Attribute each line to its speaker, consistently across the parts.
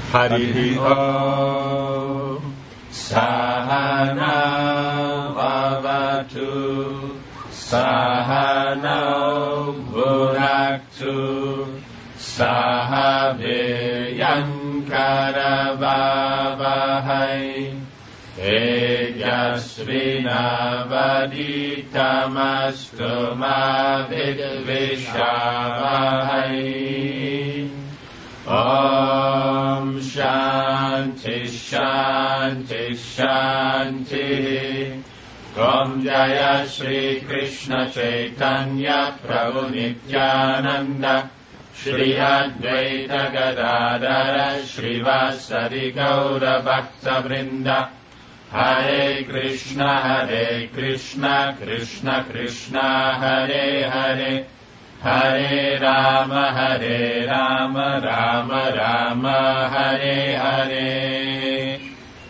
Speaker 1: Harihi Om. Sahana Bhavatu Sahana Bhunaktu Sahaviryankaravavahai Tejasvinavaditamastu Mavidvishavahai. Om Shanti Shanti Shanti. Om Jaya Shri Krishna Chaitanya Prabhu Nityananda Shri Advaita Gadadara Shri Vasari Gaura Bhakta Vrinda. Hare Krishna Krishna Krishna Hare Hare, Hare Rama Rama Rama Hare Hare.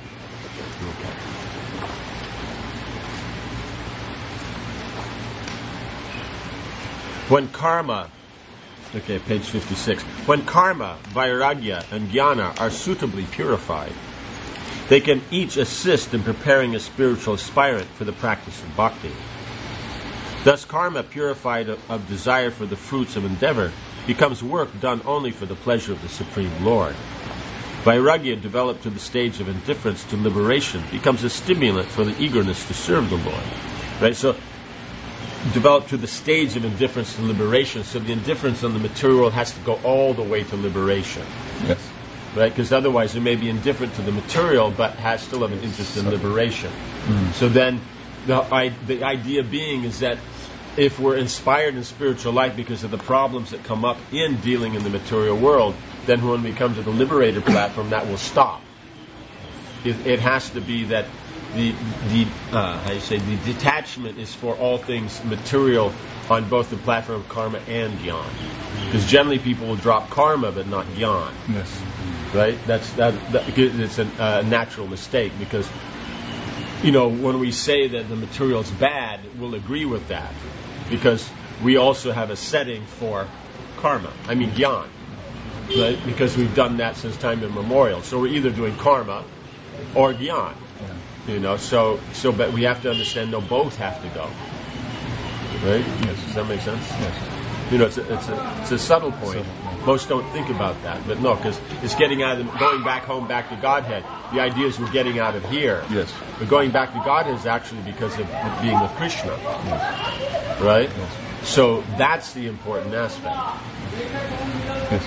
Speaker 1: When karma, okay, page 56. When karma, vairagya, and jnana are suitably purified, they can each assist in preparing a spiritual aspirant for the practice of bhakti. Thus, karma purified of desire for the fruits of endeavor becomes work done only for the pleasure of the Supreme Lord. Vairagya, developed to the stage of indifference to liberation, becomes a stimulant for the eagerness to serve the Lord. Right? So, developed to the stage of indifference to liberation, so the indifference on the material world has to go all the way to liberation.
Speaker 2: Yes.
Speaker 1: Right? Because otherwise it may be indifferent to the material, but has still have an interest in liberation. So then, the idea being is that if we're inspired in spiritual life because of the problems that come up in dealing in the material world, then when we come to the liberator platform, that will stop. It has to be that the detachment is for all things material on both the platform of karma and jnana. Because generally people will drop karma but not jnana.
Speaker 2: Yes.
Speaker 1: Right? It's a natural mistake, because when we say that the material is bad, we'll agree with that, because we also have a setting for karma. I mean jnana. Right? Because we've done that since time immemorial. So we're either doing karma or jnana. But we have to understand, both have to go. Right? Yes. Does that make sense?
Speaker 2: Yes.
Speaker 1: It's a subtle point. Most don't think about that, but no, because it's going back home, back to Godhead. The idea is we're getting out of here.
Speaker 2: Yes.
Speaker 1: But going back to Godhead is actually because of being with Krishna.
Speaker 2: Yes.
Speaker 1: Right?
Speaker 2: Yes.
Speaker 1: So that's the important aspect.
Speaker 2: Yes.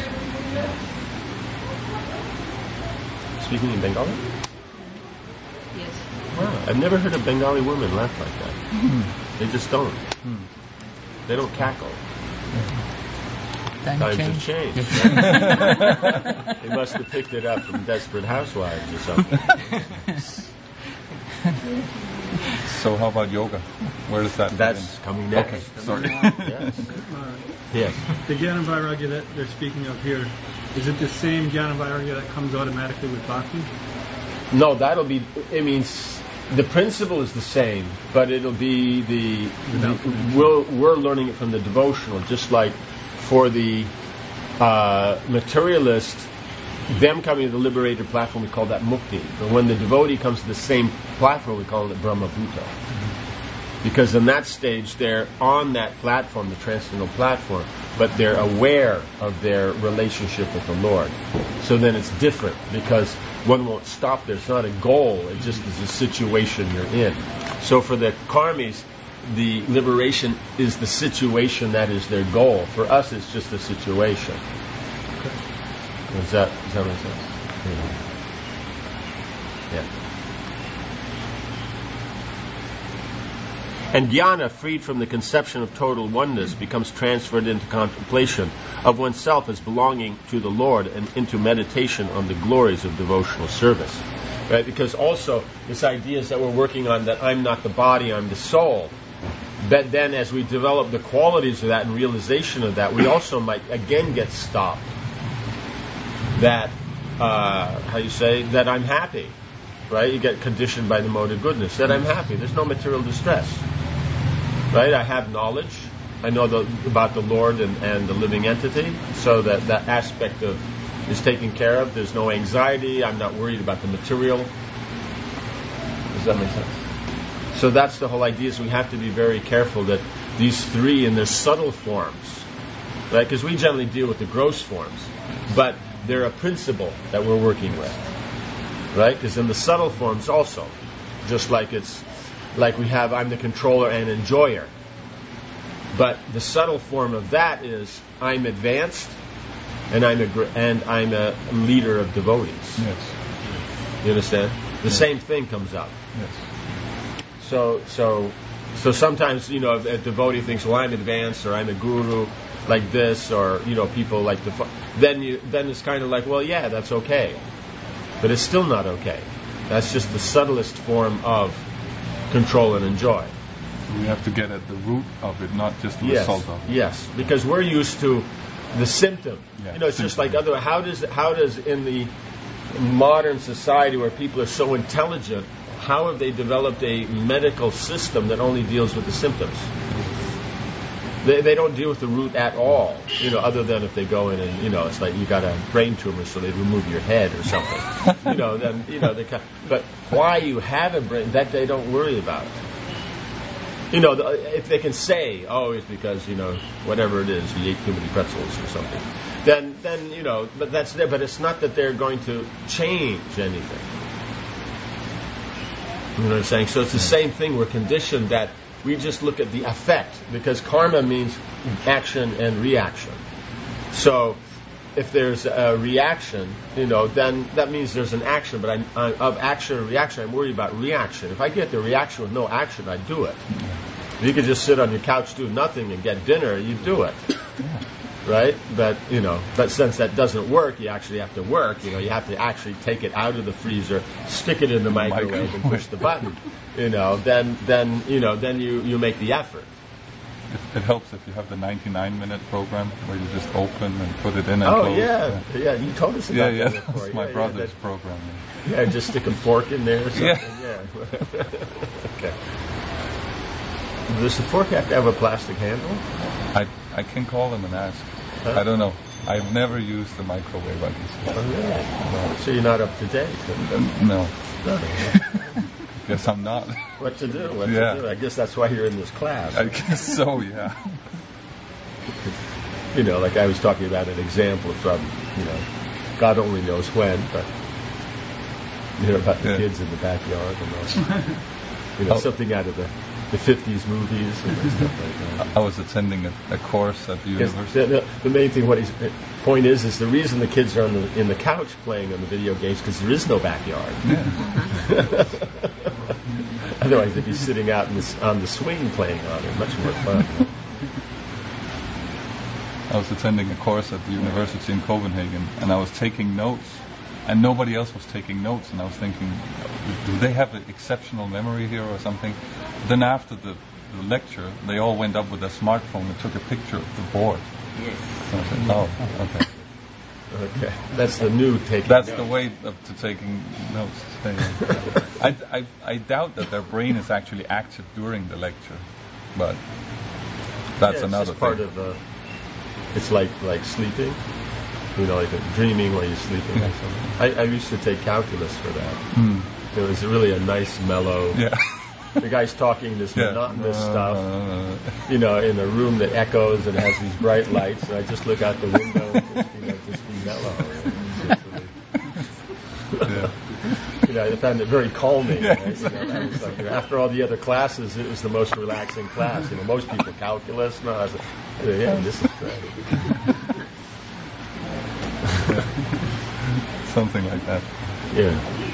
Speaker 1: Speaking in Bengali?
Speaker 3: Yes.
Speaker 1: Wow, I've never heard a Bengali woman laugh like that. They just don't. They don't cackle. Times have changed. They must have picked it up from Desperate Housewives or something.
Speaker 2: So how about yoga? Where does that
Speaker 1: That's coming next.
Speaker 2: Okay, sorry.
Speaker 1: Yes. Yes.
Speaker 4: The Jnana Vairagya that they're speaking of here, is it the same Jnana Vairagya that comes automatically with bhakti?
Speaker 1: No, the principle is the same, but it'll be we're learning it from the devotional, just like for the materialist, them coming to the liberator platform, we call that mukti. But when the devotee comes to the same platform, we call it Brahma Bhuta. Because in that stage, they're on that platform, the transcendental platform, but they're aware of their relationship with the Lord. So then it's different, because one won't stop there. It's not a goal. It just is a situation you're in. So for the karmis, the liberation is the situation that is their goal. For us, it's just a situation. Does that make sense? Yeah. And jnana, freed from the conception of total oneness, becomes transferred into contemplation of oneself as belonging to the Lord and into meditation on the glories of devotional service. Right? Because also, this idea is that we're working on that I'm not the body, I'm the soul. But then as we develop the qualities of that and realization of that, we also might again get stopped. That, that I'm happy. Right? You get conditioned by the mode of goodness. That I'm happy. There's no material distress. Right? I have knowledge. I know about the Lord and the living entity. So that aspect of is taken care of. There's no anxiety. I'm not worried about the material. Does that make sense? So that's the whole idea, is we have to be very careful that these three in their subtle forms, right? Because we generally deal with the gross forms, but they're a principle that we're working with, right? Because in the subtle forms also, just like it's like we have I'm the controller and enjoyer, but the subtle form of that is I'm advanced and I'm a leader of devotees.
Speaker 2: Yes.
Speaker 1: You understand? The same thing comes up.
Speaker 2: Yes.
Speaker 1: So sometimes, a devotee thinks, well, I'm advanced, or I'm a guru, like this, or, people like the... Then it's kind of like, well, yeah, that's okay. But it's still not okay. That's just the subtlest form of control and enjoy.
Speaker 2: So we have to get at the root of it, not just the result of it.
Speaker 1: Yes, because we're used to the symptom.
Speaker 2: Yeah,
Speaker 1: It's just like other... How does in the modern society where people are so intelligent, how have they developed a medical system that only deals with the symptoms? They don't deal with the root at all, other than if they go in and, it's like you got a brain tumor, so they remove your head or something. But why you have a brain, that they don't worry about. If they can say, oh, it's because, whatever it is, you ate too many pretzels or something, then but that's there. But it's not that they're going to change anything. You know what I'm saying? So it's the same thing. We're conditioned that we just look at the effect, because karma means action and reaction. So if there's a reaction, then that means there's an action. But of action and reaction, I'm worried about reaction. If I get the reaction with no action, I do it. If you could just sit on your couch, do nothing, and get dinner, you do it. Right? But since that doesn't work, you actually have to work. You have to actually take it out of the freezer, stick it in the microwave, and push the button. Then you make the effort.
Speaker 2: It helps if you have the 99-minute program where you just open and put it in and
Speaker 1: close.
Speaker 2: Oh,
Speaker 1: yeah. You told us about that before.
Speaker 2: That's my brother's program.
Speaker 1: Yeah, just stick a fork in there or something.
Speaker 2: Yeah.
Speaker 1: Okay. Does the fork have to have a plastic handle?
Speaker 2: I can call them and ask.
Speaker 1: Huh?
Speaker 2: I don't know. I've never used the microwave, I can say.
Speaker 1: Oh, really? No. So you're not up to date?
Speaker 2: No.
Speaker 1: No.
Speaker 2: Guess I'm not.
Speaker 1: What to do? What to do? I guess that's why you're in this class.
Speaker 2: I guess so, yeah.
Speaker 1: Like I was talking about an example from, God only knows when, but, about the kids in the backyard and all. Something out of the 50s movies and stuff like that.
Speaker 2: I was attending a course at the university.
Speaker 1: The main thing, point is the reason the kids are in the couch playing on the video games because there is no backyard.
Speaker 2: Yeah.
Speaker 1: Otherwise, they'd be sitting out on the swing playing on it. Much more fun.
Speaker 2: I was attending a course at the university in Copenhagen, and I was taking notes, and nobody else was taking notes, and I was thinking, do they have an exceptional memory here or something? Then after the lecture, they all went up with their smartphone and took a picture of the board.
Speaker 3: Yes.
Speaker 2: So I said, oh, okay.
Speaker 1: Okay, that's the new taking.
Speaker 2: That's
Speaker 1: notes.
Speaker 2: the way to taking notes. I doubt that their brain is actually active during the lecture, but that's another
Speaker 1: part
Speaker 2: thing.
Speaker 1: of. It's like sleeping, like dreaming while you're sleeping or something. I used to take calculus for that. It was really a nice, mellow.
Speaker 2: Yeah.
Speaker 1: The guy's talking this monotonous stuff, in a room that echoes and has these bright lights. And I just look out the window and just be mellow. I found it very calming.
Speaker 2: Yeah,
Speaker 1: right? I was like, after all the other classes, it was the most relaxing class. Most people calculus. No, I was like, this is great.
Speaker 2: Something like that.
Speaker 1: Yeah.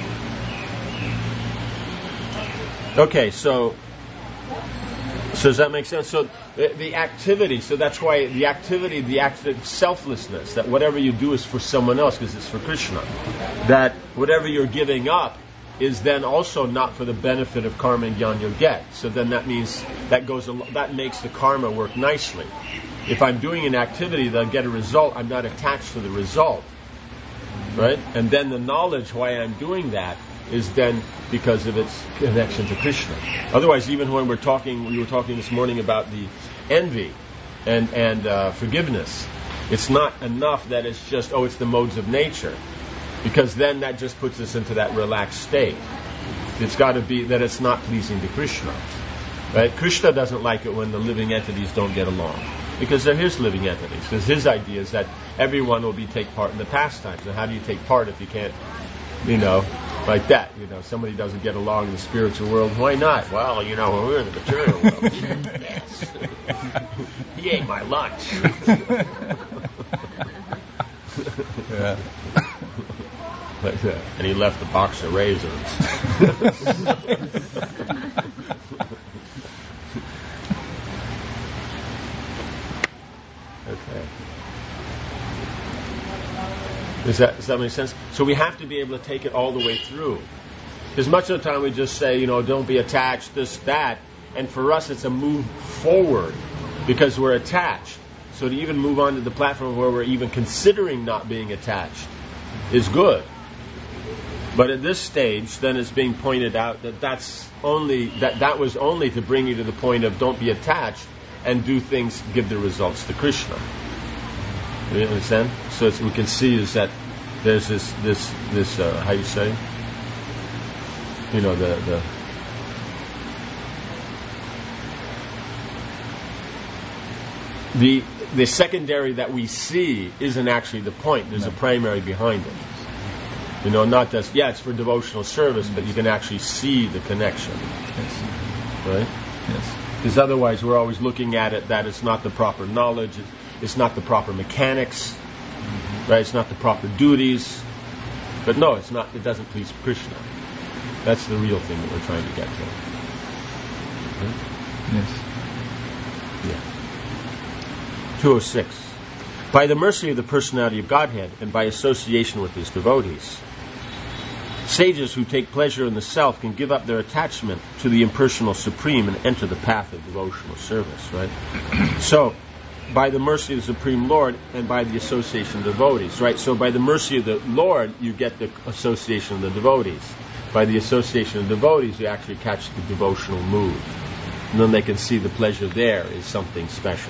Speaker 1: Okay, so does that make sense? So the activity, so that's why the activity, the act of selflessness, that whatever you do is for someone else because it's for Krishna. That whatever you're giving up is then also not for the benefit of karma and jnana you'll get. So then that means that makes the karma work nicely. If I'm doing an activity that I'll get a result, I'm not attached to the result. Right? And then the knowledge why I'm doing that is then because of its connection to Krishna. Otherwise, even when we were talking this morning about the envy and forgiveness, It's not enough that it's just, it's the modes of nature. Because then that just puts us into that relaxed state. It's got to be that it's not pleasing to Krishna. Right? Krishna doesn't like it when the living entities don't get along. Because they're his living entities. Because his idea is that everyone will take part in the pastimes. And how do you take part if you can't, like that? Somebody doesn't get along in the spiritual world. Why not? Well, when we're in the material world. Yes. He ate my lunch.
Speaker 2: Yeah.
Speaker 1: Like that. And he left a box of raisins. Okay. Does that make sense? So we have to be able to take it all the way through. Because much of the time we just say, don't be attached, this, that. And for us it's a move forward because we're attached. So to even move on to the platform where we're even considering not being attached is good. But at this stage, then it's being pointed out that that was only to bring you to the point of don't be attached and do things, give the results to Krishna. You understand? So we can see is that there's this how you say? The secondary that we see isn't actually the point. There's a primary behind it. Not just, it's for devotional service, but you can actually see the connection.
Speaker 2: Yes.
Speaker 1: Right?
Speaker 2: Yes.
Speaker 1: Because otherwise we're always looking at it that it's not the proper knowledge, it's not the proper mechanics, right? It's not the proper duties. But no, it's not. It doesn't please Krishna. That's the real thing that we're trying to get to. Right?
Speaker 2: Yes.
Speaker 1: Yeah. 206. By the mercy of the personality of Godhead and by association with his devotees, sages who take pleasure in the self can give up their attachment to the impersonal supreme and enter the path of devotional service, right? So, by the mercy of the Supreme Lord and by the association of devotees, right? So by the mercy of the Lord, you get the association of the devotees. By the association of devotees, you actually catch the devotional mood. And then they can see the pleasure there is something special.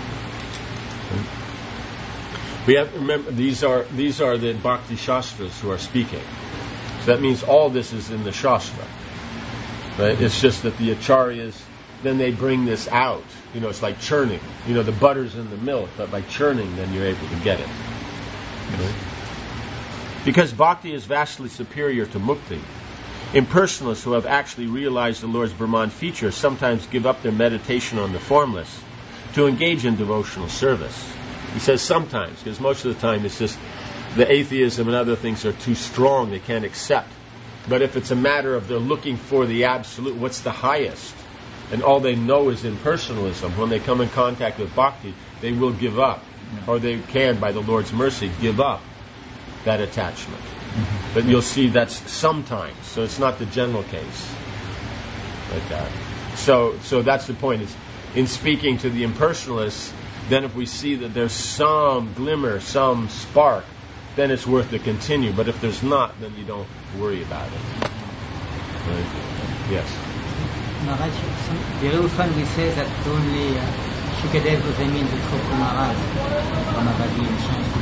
Speaker 1: We have remember these are the Bhakti Shastras who are speaking. So that means all this is in the Shastra. Right? It's just that the Acharyas, then they bring this out. It's like churning. The butter's in the milk, but by churning, then you're able to get it. Right? Because Bhakti is vastly superior to Mukti. Impersonalists who have actually realized the Lord's Brahman features sometimes give up their meditation on the formless to engage in devotional service. He says sometimes, because most of the time it's just the atheism and other things are too strong, they can't accept. But if it's a matter of they're looking for the absolute, what's the highest, and all they know is impersonalism, when they come in contact with Bhakti, they will give up, or they can, by the Lord's mercy, give up that attachment. Mm-hmm. But you'll see that's sometimes, so it's not the general case like that. So that's the point, is in speaking to the impersonalists, then if we see that there's some glimmer, some spark, then it's worth to continue. But if there's not, then you don't worry about it. Right? Yes.
Speaker 5: Maharaj, very often we say that only Shukadev Goswami and Gopal Maharaj, Ramavadi and Shanti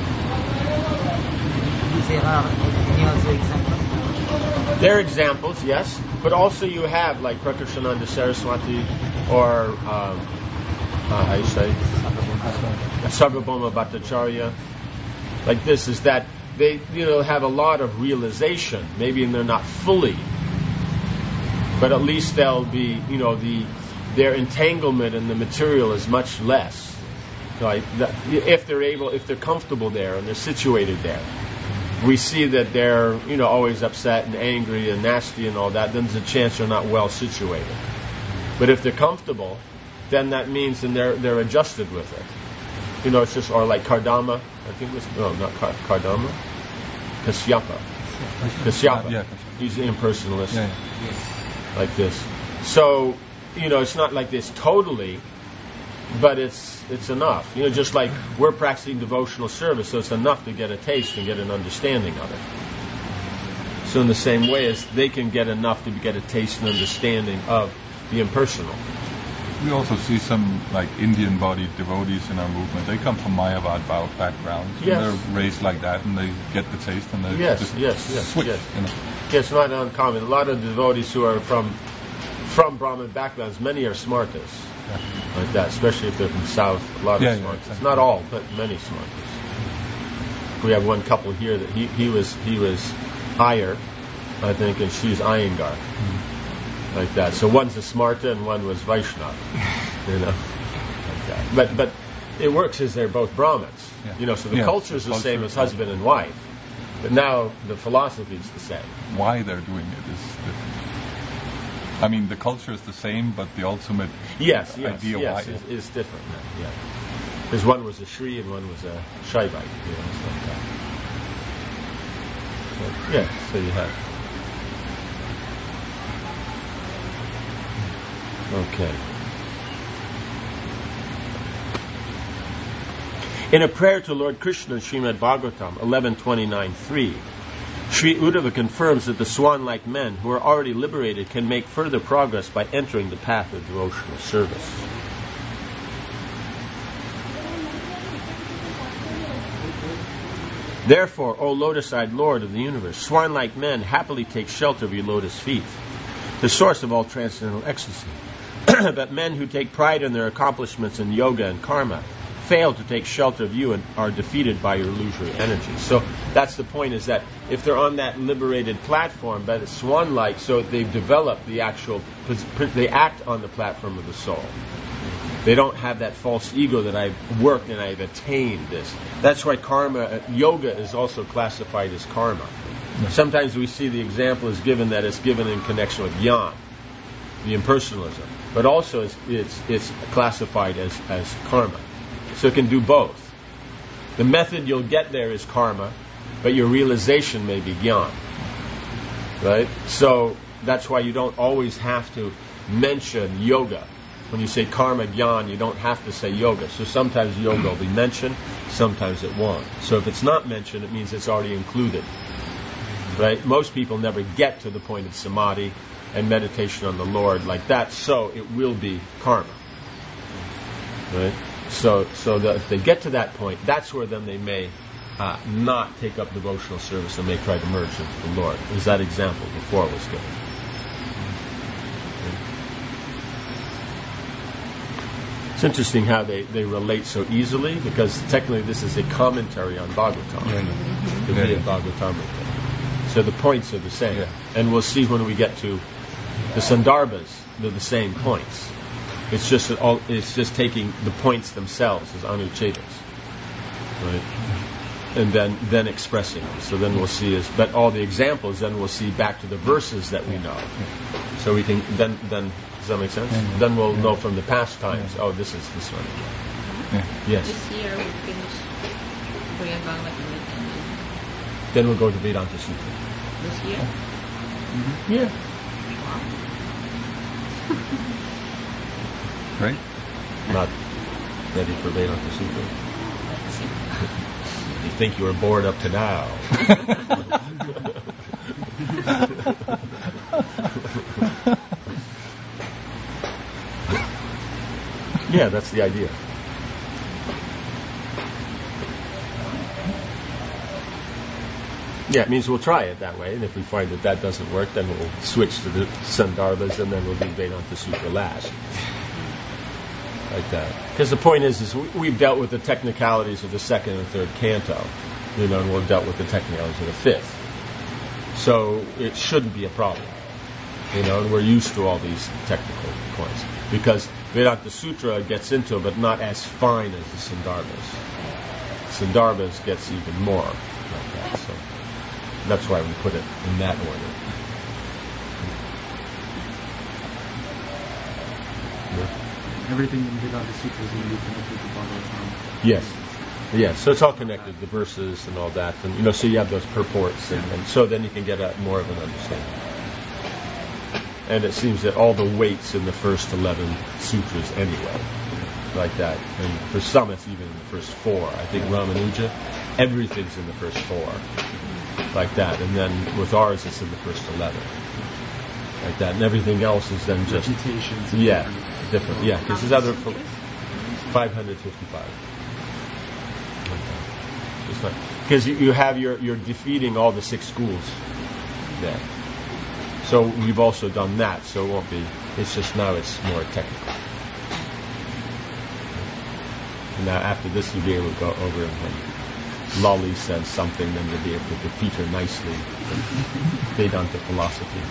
Speaker 5: Bhakti. There are any other examples?
Speaker 1: There are examples, yes. But also you have like Prakashananda Saraswati or how you say? Sarvabhauma Bhattacharya. Like this is that they have a lot of realization. Maybe they're not fully, but at least they'll be their entanglement in the material is much less. Like if they're comfortable there and they're situated there. We see that they're always upset and angry and nasty and all that, then there's a chance they're not well situated. But if they're comfortable, then that means they're adjusted with it. It's just, or like Kardama, I think it was, no, not Kardama, Kashyapa.
Speaker 2: Yeah.
Speaker 1: He's an impersonalist.
Speaker 2: Yeah.
Speaker 5: Yes.
Speaker 1: Like this. So, it's not like this totally, but it's enough. Just like we're practicing devotional service, so it's enough to get a taste and get an understanding of it. So in the same way as they can get enough to get a taste and understanding of the impersonal.
Speaker 2: We also see some like Indian-bodied devotees in our movement. They come from Mayavad backgrounds.
Speaker 1: Yes.
Speaker 2: And they're raised like that, and they get the taste, and they
Speaker 1: Yes,
Speaker 2: just
Speaker 1: yes.
Speaker 2: switch. You know.
Speaker 1: Yes, not uncommon. A lot of devotees who are from Brahmin backgrounds, many are smartas, like that, especially if they're from south. A lot of smartas.
Speaker 2: Exactly.
Speaker 1: Not all, but many smartas. We have one couple here that he was Iyer, I think, and she's Iyengar. Like that. So one's a smarta and one was Vaishnava. You know, like that. But it works as they're both Brahmins.
Speaker 2: Yeah.
Speaker 1: You know, so the
Speaker 2: Yeah,
Speaker 1: culture is the
Speaker 2: culture
Speaker 1: same
Speaker 2: is
Speaker 1: as husband and wife. But now the philosophy is the same.
Speaker 2: Why they're doing it is different. I mean, the culture is the same, but the ultimate
Speaker 1: Yes,
Speaker 2: idea why
Speaker 1: is different. Yeah, because one was a Shri and one was a Shaivite. You know, so like that. So, yeah, so you have. Okay. In a prayer to Lord Krishna in Srimad Bhagavatam 11:29-3, Sri Uddhava confirms that the swan-like men who are already liberated can make further progress by entering the path of devotional service. Therefore, O lotus-eyed Lord of the universe, swan-like men happily take shelter of your lotus feet, the source of all transcendental ecstasy. But men who take pride in their accomplishments in yoga and karma fail to take shelter of you and are defeated by your illusory energy. So that's the point, is that if they're on that liberated platform, but it's swan-like, so they've developed the actual, they act on the platform of the soul. They don't have that false ego that I've worked and I've attained this. That's why karma, yoga is also classified as karma. Sometimes we see the example is given that it's given in connection with jnana, the impersonalism, but also it's classified as karma. So it can do both. The method you'll get there is karma, but your realization may be jnana. Right? So that's why you don't always have to mention yoga. When you say karma jnana, you don't have to say yoga. So sometimes yoga will be mentioned, sometimes it won't. So if it's not mentioned, it means it's already included. Right? Most people never get to the point of samadhi and meditation on the Lord like that, so it will be karma. Right? So that if they get to that point, that's where then they may not take up devotional service and may try to merge into the Lord. As that example before was given. It's interesting how they relate so easily, because technically this is a commentary on Bhagavatam. The Bhagavatamrita. So the points are the same.
Speaker 2: Yeah.
Speaker 1: And we'll see when we get to the Sandarbhas, they're the same points. It's just taking the points themselves as Anuchetas. Right? And then expressing them. So then we'll see but all the examples, then we'll see back to the verses that we know. So we can then does that make sense?
Speaker 2: Yeah.
Speaker 1: Then we'll know from the past times, oh, this is this one.
Speaker 2: Yeah.
Speaker 1: Yes.
Speaker 3: This year we finish Korean Bhagavatam and
Speaker 1: Then we'll go to Vedanta Sutra.
Speaker 3: this year.
Speaker 1: Yeah.
Speaker 2: Right?
Speaker 1: Not ready for Vedanta Sutra. You think you were bored up to now. Yeah, that's the idea. Yeah, it means we'll try it that way, and if we find that doesn't work, then we'll switch to the Sandarbhas, and then we'll do Vedanta Sutra last. Like that. Because the point is we've dealt with the technicalities of the second and third canto, and we've dealt with the technicalities of the fifth. So it shouldn't be a problem, and we're used to all these technical points. Because Vedanta Sutra gets into it, but not as fine as the Sandarbhas. Sandarbhas gets even more like that, so that's why we put it in that order.
Speaker 4: Everything in Vedanta Sutra is going to be connected to Bhagavatam.
Speaker 1: Yes. So it's all connected, the verses and all that, and so you have those purports, and so then you can get more of an understanding. And it seems that all the weights in the first 11 sutras anyway, like that. And for some, it's even in the first 4. I think Ramanuja, everything's in the first 4, like that. And then with ours, it's in the first 11, like that. And everything else is then just
Speaker 4: Meditations.
Speaker 1: yeah, different. Yeah, because there's other 555. Because you have you're defeating all the 6 schools there. So we've also done that. So it won't be. It's just now it's more technical. And now after this, you'll be able to go over and when Lolly says something, then you'll be able to defeat her nicely. Vedanta philosophy.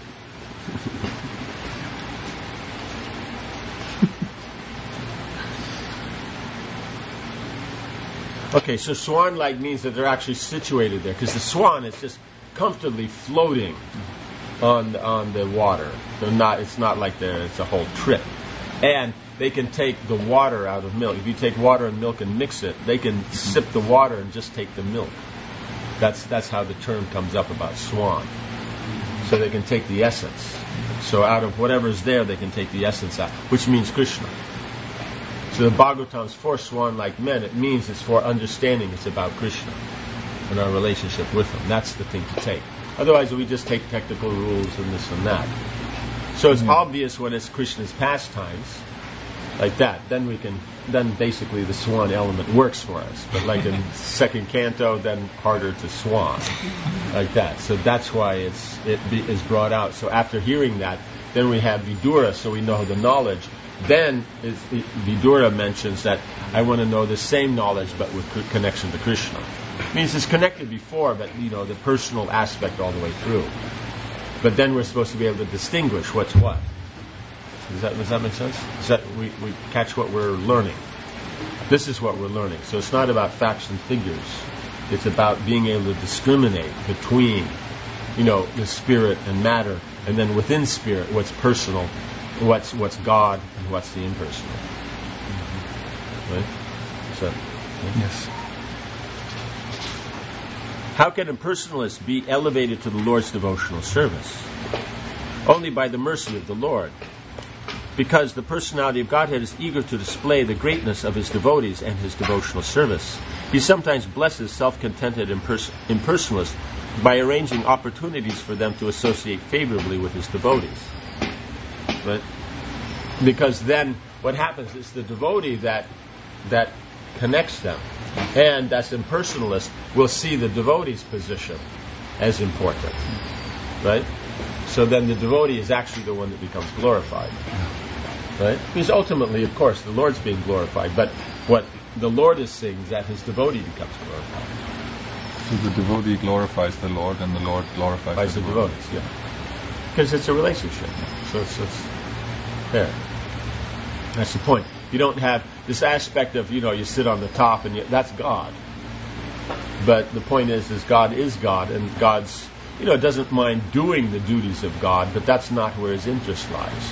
Speaker 1: Okay, so swan-like means that they're actually situated there, because the swan is just comfortably floating on the water. They're not. It's not like it's a whole trip, and they can take the water out of milk. If you take water and milk and mix it, they can sip the water and just take the milk. That's how the term comes up about swan. So they can take the essence. So out of whatever's there, they can take the essence out, which means Krishna. So the Bhagavatam's for swan-like men. It means it's for understanding. It's about Krishna and our relationship with Him. That's the thing to take. Otherwise, we just take technical rules and this and that. So it's obvious when it's Krishna's pastimes, like that. Then basically the swan element works for us. But like in second canto, then harder to swan, like that. So that's why it is brought out. So after hearing that, then we have Vidura, so we know the knowledge. Then Vidura mentions that I want to know the same knowledge, but with connection to Krishna. It means it's connected before, but the personal aspect all the way through. But then we're supposed to be able to distinguish what's what. Does that make sense? Is that we catch what we're learning? This is what we're learning. So it's not about facts and figures. It's about being able to discriminate between, the spirit and matter, and then within spirit, what's personal, what's God, and what's the impersonal. Right? So,
Speaker 2: Yes.
Speaker 1: How can impersonalists be elevated to the Lord's devotional service? Only by the mercy of the Lord. Because the personality of Godhead is eager to display the greatness of His devotees and His devotional service. He sometimes blesses self-contented impersonalists by arranging opportunities for them to associate favorably with His devotees. Right? Because then what happens is the devotee that connects them, and that's impersonalist, will see the devotee's position as important. Right? So then the devotee is actually the one that becomes glorified. Right? Because ultimately, of course, the Lord's being glorified, but what the Lord is saying is that His devotee becomes glorified.
Speaker 2: So the devotee glorifies the Lord, and the Lord glorifies the devotee.
Speaker 1: devotees, yeah. Because it's a relationship. So it's there. That's the point. You don't have this aspect of, you sit on the top, and that's God. But the point is God is God, and God's, doesn't mind doing the duties of God, but that's not where His interest lies.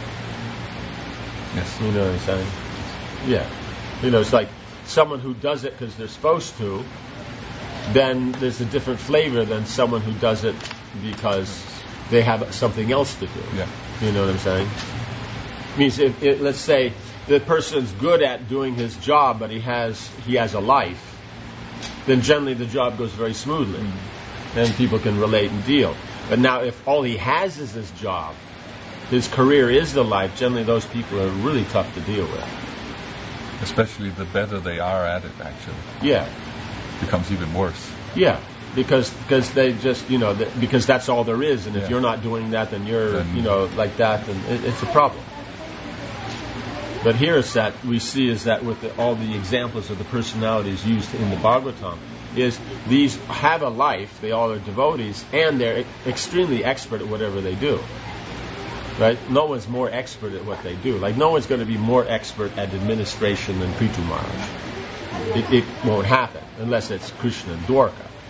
Speaker 2: Yes.
Speaker 1: You know what I'm saying? Yeah. It's like someone who does it because they're supposed to, then there's a different flavor than someone who does it because they have something else to do.
Speaker 2: Yeah.
Speaker 1: You know what I'm saying? It means let's say the person's good at doing his job, but he has a life, then generally the job goes very smoothly. Mm-hmm. And people can relate and deal. But now if all he has is his job, his career is the life, generally those people are really tough to deal with.
Speaker 2: Especially the better they are at it, actually.
Speaker 1: Yeah.
Speaker 2: It becomes even worse.
Speaker 1: Yeah. Because they just, because that's all there is. And if you're not doing that, then you're, like that, and it's a problem. But here is that we see is that with all the examples of the personalities used in the Bhagavatam, is these have a life, they all are devotees, and they're extremely expert at whatever they do. Right? No one's more expert at what they do. Like, no one's going to be more expert at administration than Prithu Maharaj. It won't happen unless it's Krishna and Dwarka.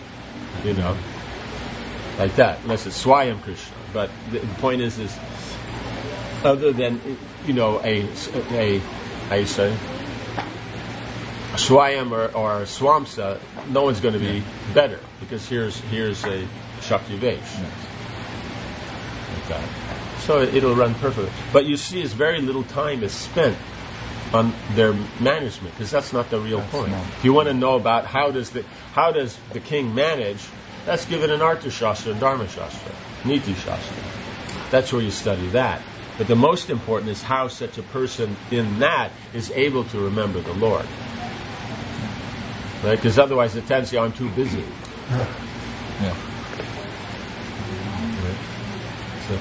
Speaker 1: Like that. Unless it's Swayam Krishna. But the point is other than, a Swayam or a Swamsa, no one's going to be better, because here's a Shakti Vaish. Like that. So it'll run perfectly. But you see, very little time is spent on their management, because that's not the real point. If you want to know about how does the king manage, that's given in Artha Shastra and Dharma Shastra, Niti Shastra. That's where you study that. But the most important is how such a person in that is able to remember the Lord. Right? Because otherwise the tendency, I'm too busy.
Speaker 2: Yeah.
Speaker 1: Right? So.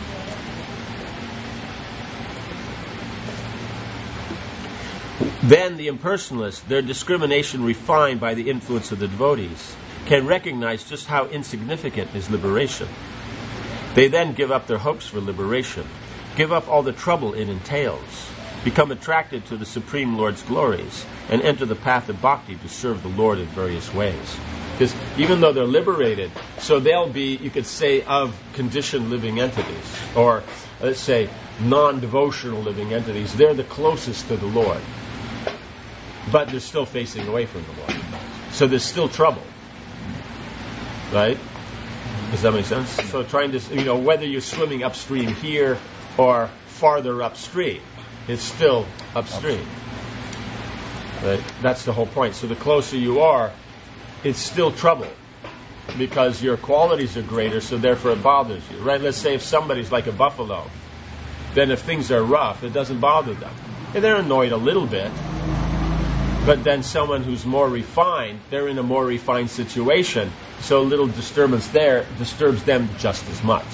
Speaker 1: Then the impersonalists, their discrimination refined by the influence of the devotees, can recognize just how insignificant is liberation. They then give up their hopes for liberation, give up all the trouble it entails, become attracted to the Supreme Lord's glories, and enter the path of bhakti to serve the Lord in various ways. Because even though they're liberated, so they'll be, you could say, of conditioned living entities, or let's say non-devotional living entities. They're the closest to the Lord, but they're still facing away from the Lord. So there's still trouble. Right? Does that make sense? So trying to, whether you're swimming upstream here or farther upstream, it's still upstream. Right? That's the whole point. So the closer you are, it's still trouble because your qualities are greater, so therefore it bothers you. Right? Let's say if somebody's like a buffalo, then if things are rough, it doesn't bother them. And they're annoyed a little bit, but then someone who's more refined, they're in a more refined situation, so a little disturbance there disturbs them just as much.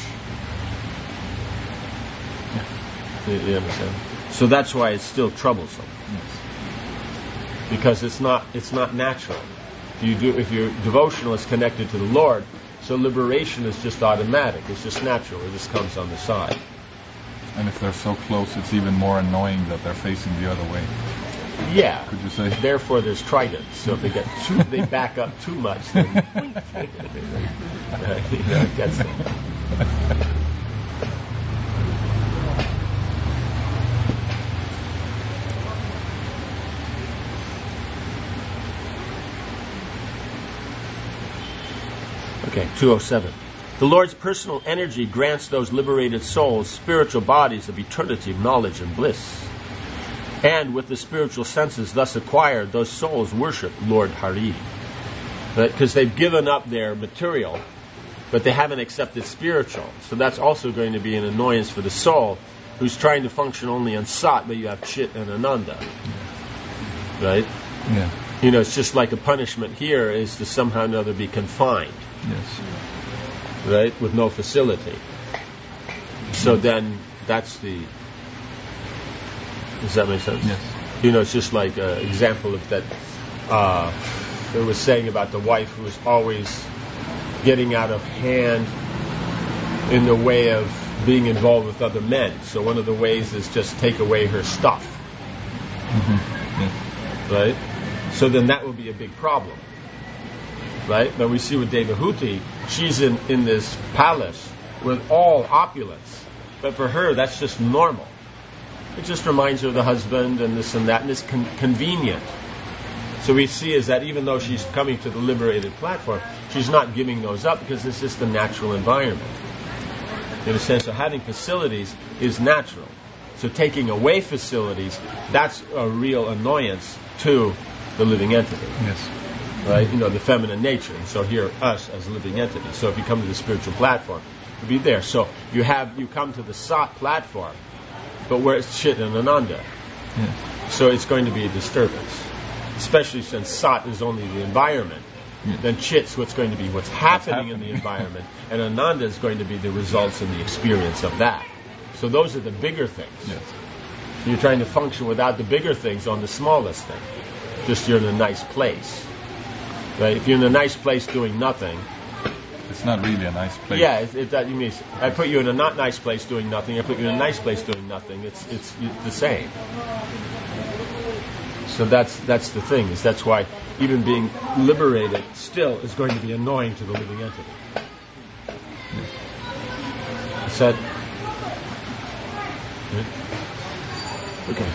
Speaker 1: You understand? So that's why it's still troublesome.
Speaker 2: Yes.
Speaker 1: Because it's not natural. If your devotional is connected to the Lord, so liberation is just automatic. It's just natural. It just comes on the side.
Speaker 2: And if they're so close, it's even more annoying that they're facing the other way.
Speaker 1: Yeah.
Speaker 2: Could you say?
Speaker 1: Therefore, there's trident. So if they back up too much, then it gets them. Okay, 207. The Lord's personal energy grants those liberated souls spiritual bodies of eternity, knowledge, and bliss. And with the spiritual senses thus acquired, those souls worship Lord Hari. Because they've given up their material, but they haven't accepted spiritual. So that's also going to be an annoyance for the soul who's trying to function only on Sat, but you have Chit and Ananda. Right?
Speaker 2: Yeah.
Speaker 1: It's just like a punishment here is to somehow or another be confined.
Speaker 2: Yes.
Speaker 1: Right? With no facility. So then that's the... Does that make sense?
Speaker 2: Yes.
Speaker 1: It's just like an example of that it was saying about the wife who was always getting out of hand in the way of being involved with other men. So one of the ways is just take away her stuff.
Speaker 2: Mm-hmm. Yes.
Speaker 1: Right? So then that will be a big problem. Right? But we see with Devahuti, she's in this palace with all opulence. But for her, that's just normal. It just reminds her of the husband and this and that, and it's convenient. So we see is that even though she's coming to the liberated platform, she's not giving those up because it's just the natural environment. In a sense, so having facilities is natural. So taking away facilities, that's a real annoyance to the living entity.
Speaker 2: Yes.
Speaker 1: Right? The feminine nature. And so here, us as a living entity. So if you come to the spiritual platform, you'll be there. So you come to the Sat platform, but where it's Chit and Ananda.
Speaker 2: Yes.
Speaker 1: So it's going to be a disturbance. Especially since Sat is only the environment.
Speaker 2: Yes.
Speaker 1: Then Chit's what's going to be what's happening in the environment. And Ananda is going to be the results and the experience of that. So those are the bigger things.
Speaker 2: Yes.
Speaker 1: You're trying to function without the bigger things on the smallest thing. Just you're in a nice place. Right? If you're in a nice place doing nothing,
Speaker 2: it's not really a nice place.
Speaker 1: Yeah, you mean I put you in a not nice place doing nothing. I put you in a nice place doing nothing. It's the same. So that's the thing. That's why even being liberated still is going to be annoying to the living entity. Is that okay?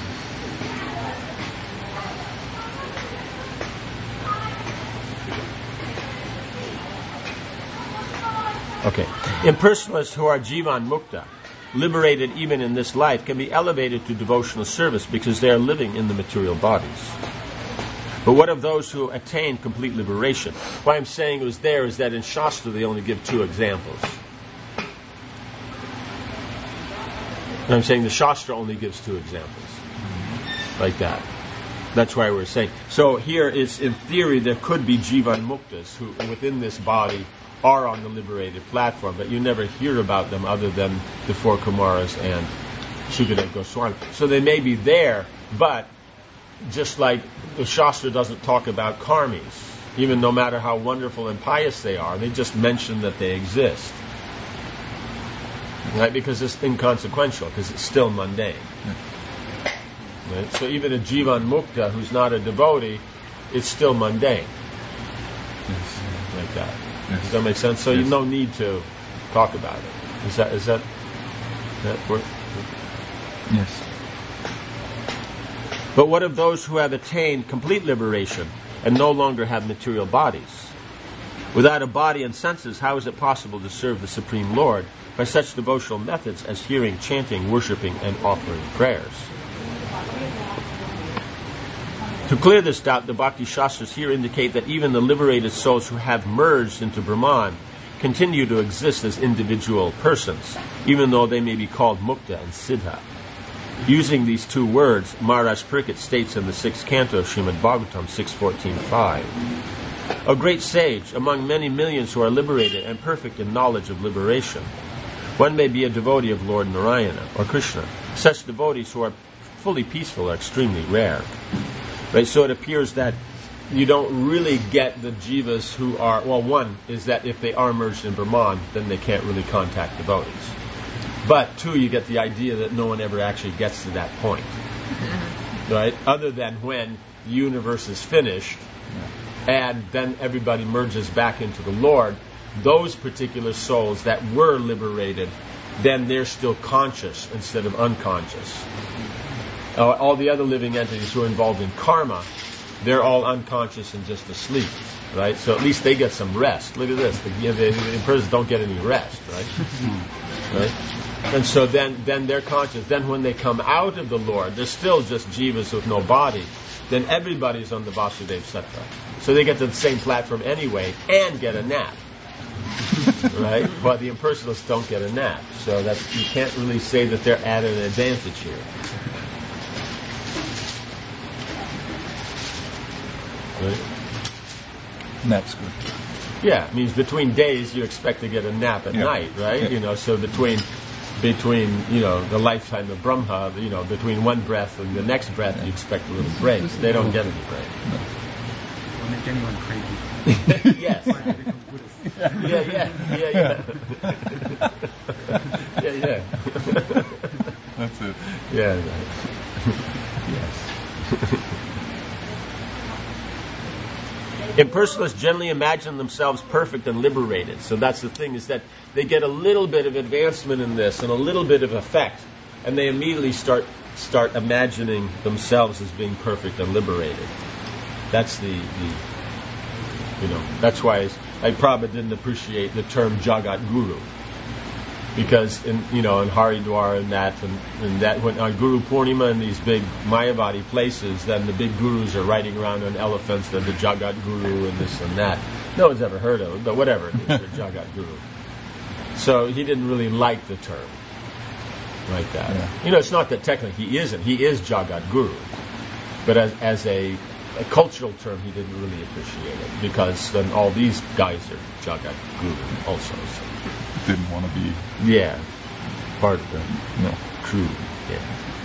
Speaker 1: Okay. Impersonalists who are Jivan Mukta, liberated even in this life, can be elevated to devotional service because they are living in the material bodies. But what of those who attain complete liberation? What I'm saying is that in Shastra they only give two examples. And I'm saying the Shastra only gives 2 examples. Like that. That's why we're saying. So here is, in theory, there could be Jivan Muktas who, within this body, are on the liberated platform, but you never hear about them other than the 4 Kumaras and Shukadeva Goswami. So they may be there, but just like the Shastra doesn't talk about karmis, even no matter how wonderful and pious they are, they just mention that they exist. Right? Because it's inconsequential, because it's still mundane. Right? So even a Jivan Mukta who's not a devotee, it's still mundane.
Speaker 2: Yes.
Speaker 1: Like that.
Speaker 2: Yes.
Speaker 1: Does that make sense? So
Speaker 2: Yes.
Speaker 1: you no need to talk about it. Is that work?
Speaker 2: Yes.
Speaker 1: But what of those who have attained complete liberation and no longer have material bodies? Without a body and senses, how is it possible to serve the Supreme Lord by such devotional methods as hearing, chanting, worshipping, and offering prayers? To clear this doubt, the Bhakti Shastras here indicate that even the liberated souls who have merged into Brahman continue to exist as individual persons, even though they may be called Mukta and Siddha. Using these 2 words, Maharaj Pariksit states in the 6th canto of Srimad Bhagavatam 6.14.5, a great sage among many millions who are liberated and perfect in knowledge of liberation. One may be a devotee of Lord Narayana or Krishna. Such devotees who are fully peaceful are extremely rare. Right? So it appears that you don't really get the jivas who are, well, one is that if they are merged in Brahman, then they can't really contact devotees. But 2, you get the idea that no one ever actually gets to that point. Right? Other than when the universe is finished and then everybody merges back into the Lord, those particular souls that were liberated, then they're still conscious instead of unconscious. All the other living entities who are involved in karma, they're all unconscious and just asleep, right? So at least they get some rest. Look at this. The persons don't get any rest, right? Right? And so then they're conscious. Then when they come out of the Lord, they're still just jivas with no body. Then everybody's on the Vasudeva Sattva. So they get to the same platform anyway and get a nap. Right? But the impersonalists don't get a nap. So you can't really say that they're at an advantage here. Right?
Speaker 2: Nap's good.
Speaker 1: Yeah, it means between days you expect to get a nap at night, right?
Speaker 2: Yeah.
Speaker 1: So between the lifetime of Brahma, between one breath and the next breath you expect a little break. They don't get any break.
Speaker 4: Don't make anyone crazy.
Speaker 1: Yes. Yeah.
Speaker 2: That's it.
Speaker 1: Yeah, right. Yes. Impersonalists generally imagine themselves perfect and liberated. So that's the thing, is that they get a little bit of advancement in this and a little bit of effect, and they immediately start imagining themselves as being perfect and liberated. That's that's why Prabhupada didn't appreciate the term Jagat Guru. Because in Haridwar and that when on Guru Purnima and these big Mayavadi places, then the big gurus are riding around on elephants, they're the Jagat Guru and this and that. No one's ever heard of it, but whatever it is, they're Jagat Guru. So he didn't really like the term like that. Yeah. It's not that technically he isn't. He is Jagat Guru. But as a cultural term, he didn't really appreciate it, because then all these guys are Jagat Guru also. So.
Speaker 2: Didn't want to be
Speaker 1: part of the crew. Yeah.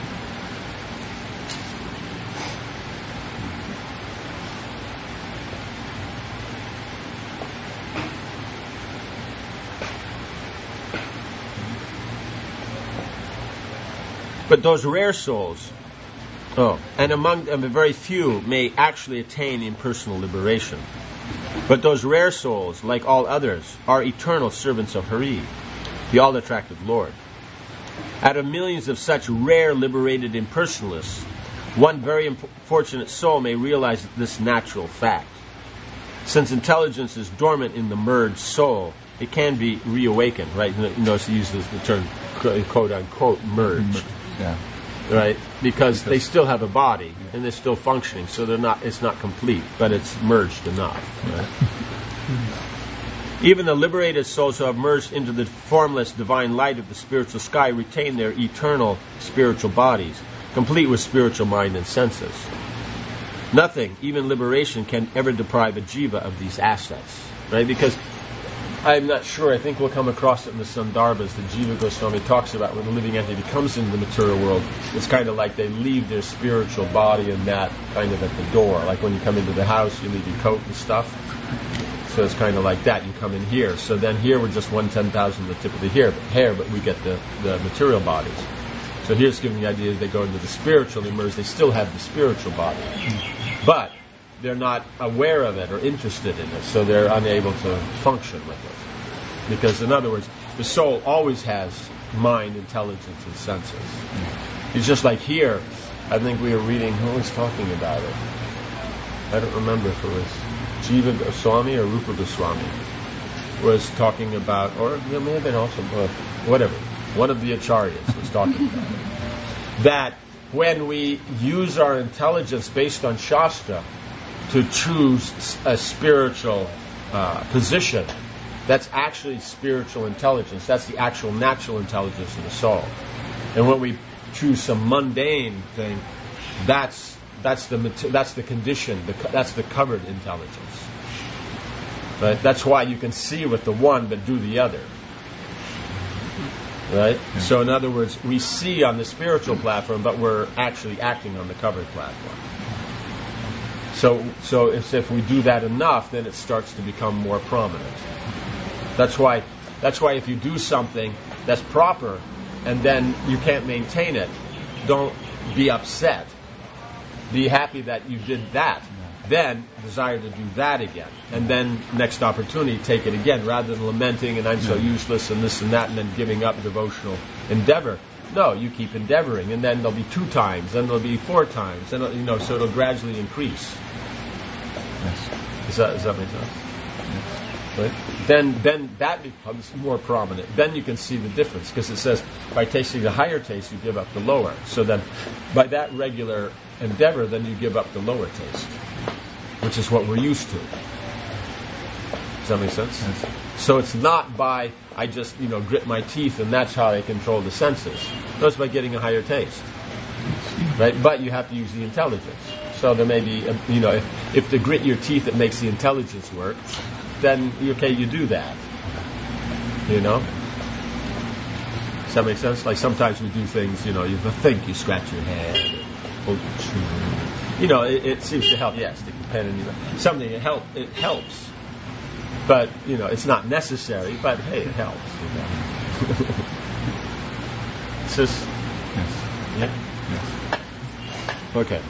Speaker 1: But those rare souls, and among them very few may actually attain impersonal liberation. But those rare souls, like all others, are eternal servants of Hari, the all-attractive Lord. Out of millions of such rare liberated impersonalists, one very fortunate soul may realize this natural fact. Since intelligence is dormant in the merged soul, it can be reawakened, right? Notice he uses the term, quote-unquote, merged.
Speaker 2: Yeah.
Speaker 1: Right? Because they still have a body and they're still functioning, so it's not complete, but it's merged enough. Right? Even the liberated souls who have merged into the formless divine light of the spiritual sky retain their eternal spiritual bodies, complete with spiritual mind and senses. Nothing, even liberation, can ever deprive a jiva of these assets, right? Because I'm not sure, I think we'll come across it in the Sandarbhas that Jiva Goswami talks about when the living entity comes into the material world. It's kind of like they leave their spiritual body and that kind of at the door. Like when you come into the house, you leave your coat and stuff. So it's kind of like that. You come in here. So then here we're just 1/10,000 the tip of the hair, but we get the material bodies. So here's giving the idea that they go into the spiritual, they merge, they still have the spiritual body. But they're not aware of it or interested in it, so they're unable to function with it. Because, in other words, the soul always has mind, intelligence, and senses. It's just like here, I think we were reading, who was talking about it? I don't remember if it was Jiva Goswami or Rupa Goswami was talking about, or it may have been also, whatever, one of the acharyas was talking about it. That when we use our intelligence based on Shastra to choose a spiritual position, that's actually spiritual intelligence. That's the actual natural intelligence of the soul. And when we choose some mundane thing, that's the condition. That's the covered intelligence. Right? That's why you can see with the one but do the other. Right? Yeah. So in other words, we see on the spiritual platform, but we're actually acting on the covered platform. So if we do that enough, then it starts to become more prominent. That's why if you do something that's proper and then you can't maintain it, don't be upset. Be happy that you did that. Then desire to do that again. And then next opportunity, take it again, rather than lamenting and I'm so useless and this and that and then giving up devotional endeavor. No, you keep endeavoring, and then there'll be 2 times, then there'll be 4 times, and so it'll gradually increase.
Speaker 2: Yes.
Speaker 1: Does that make sense? Yes. Right? Then that becomes more prominent. Then you can see the difference, because it says by tasting the higher taste, you give up the lower. So then, by that regular endeavor, then you give up the lower taste, which is what we're used to. Does that make sense?
Speaker 2: Yes.
Speaker 1: So it's not by I just grit my teeth and that's how I control the senses. No, it's by getting a higher taste, right? But you have to use the intelligence. So there may be if to grit your teeth it makes the intelligence work, then okay, you do that. Does that make sense? Like sometimes we do things, you think, you scratch your head, it seems to help. Yes, stick the pen in something. It helps. But, it's not necessary, but hey, it helps. It's just,
Speaker 2: yes.
Speaker 1: Yeah?
Speaker 2: Yes.
Speaker 1: Okay.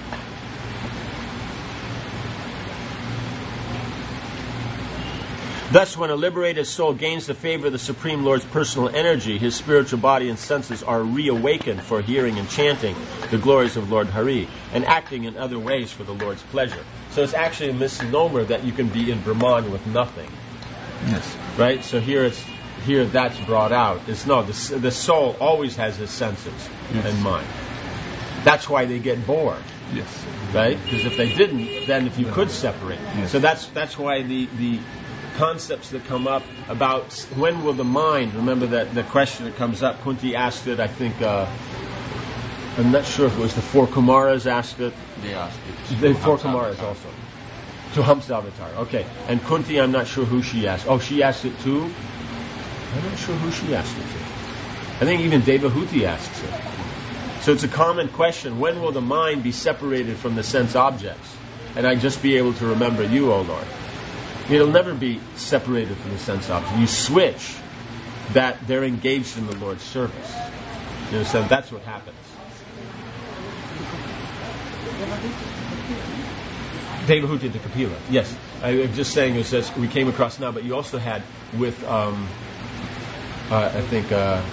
Speaker 1: Thus, when a liberated soul gains the favor of the Supreme Lord's personal energy, his spiritual body and senses are reawakened for hearing and chanting the glories of Lord Hari and acting in other ways for the Lord's pleasure. So it's actually a misnomer that you can be in Brahman with nothing.
Speaker 2: Yes.
Speaker 1: Right? So here that's brought out. The soul always has his senses and mind. That's why they get bored.
Speaker 2: Yes.
Speaker 1: Right? Because if they didn't, then if you could separate.
Speaker 2: Yes.
Speaker 1: So that's why the concepts that come up about when will the mind, remember that the question that comes up, Kunti asked it, I think, I'm not sure if it was the 4 Kumaras asked it.
Speaker 6: They asked it.
Speaker 1: The 4 Kumaras also. To Hamsa Avatar. Okay. And Kunti, I'm not sure who she asked. Oh, she asked it too? I'm not sure who she asked it to. I think even Devahuti asks it. So it's a common question. When will the mind be separated from the sense objects? And I just be able to remember you, O Lord. It'll never be separated from the sense objects. You switch that they're engaged in the Lord's service. You understand? That's what happens. Devahuti to Kapila. Yes. I'm just saying it says we came across now, but you also had with I think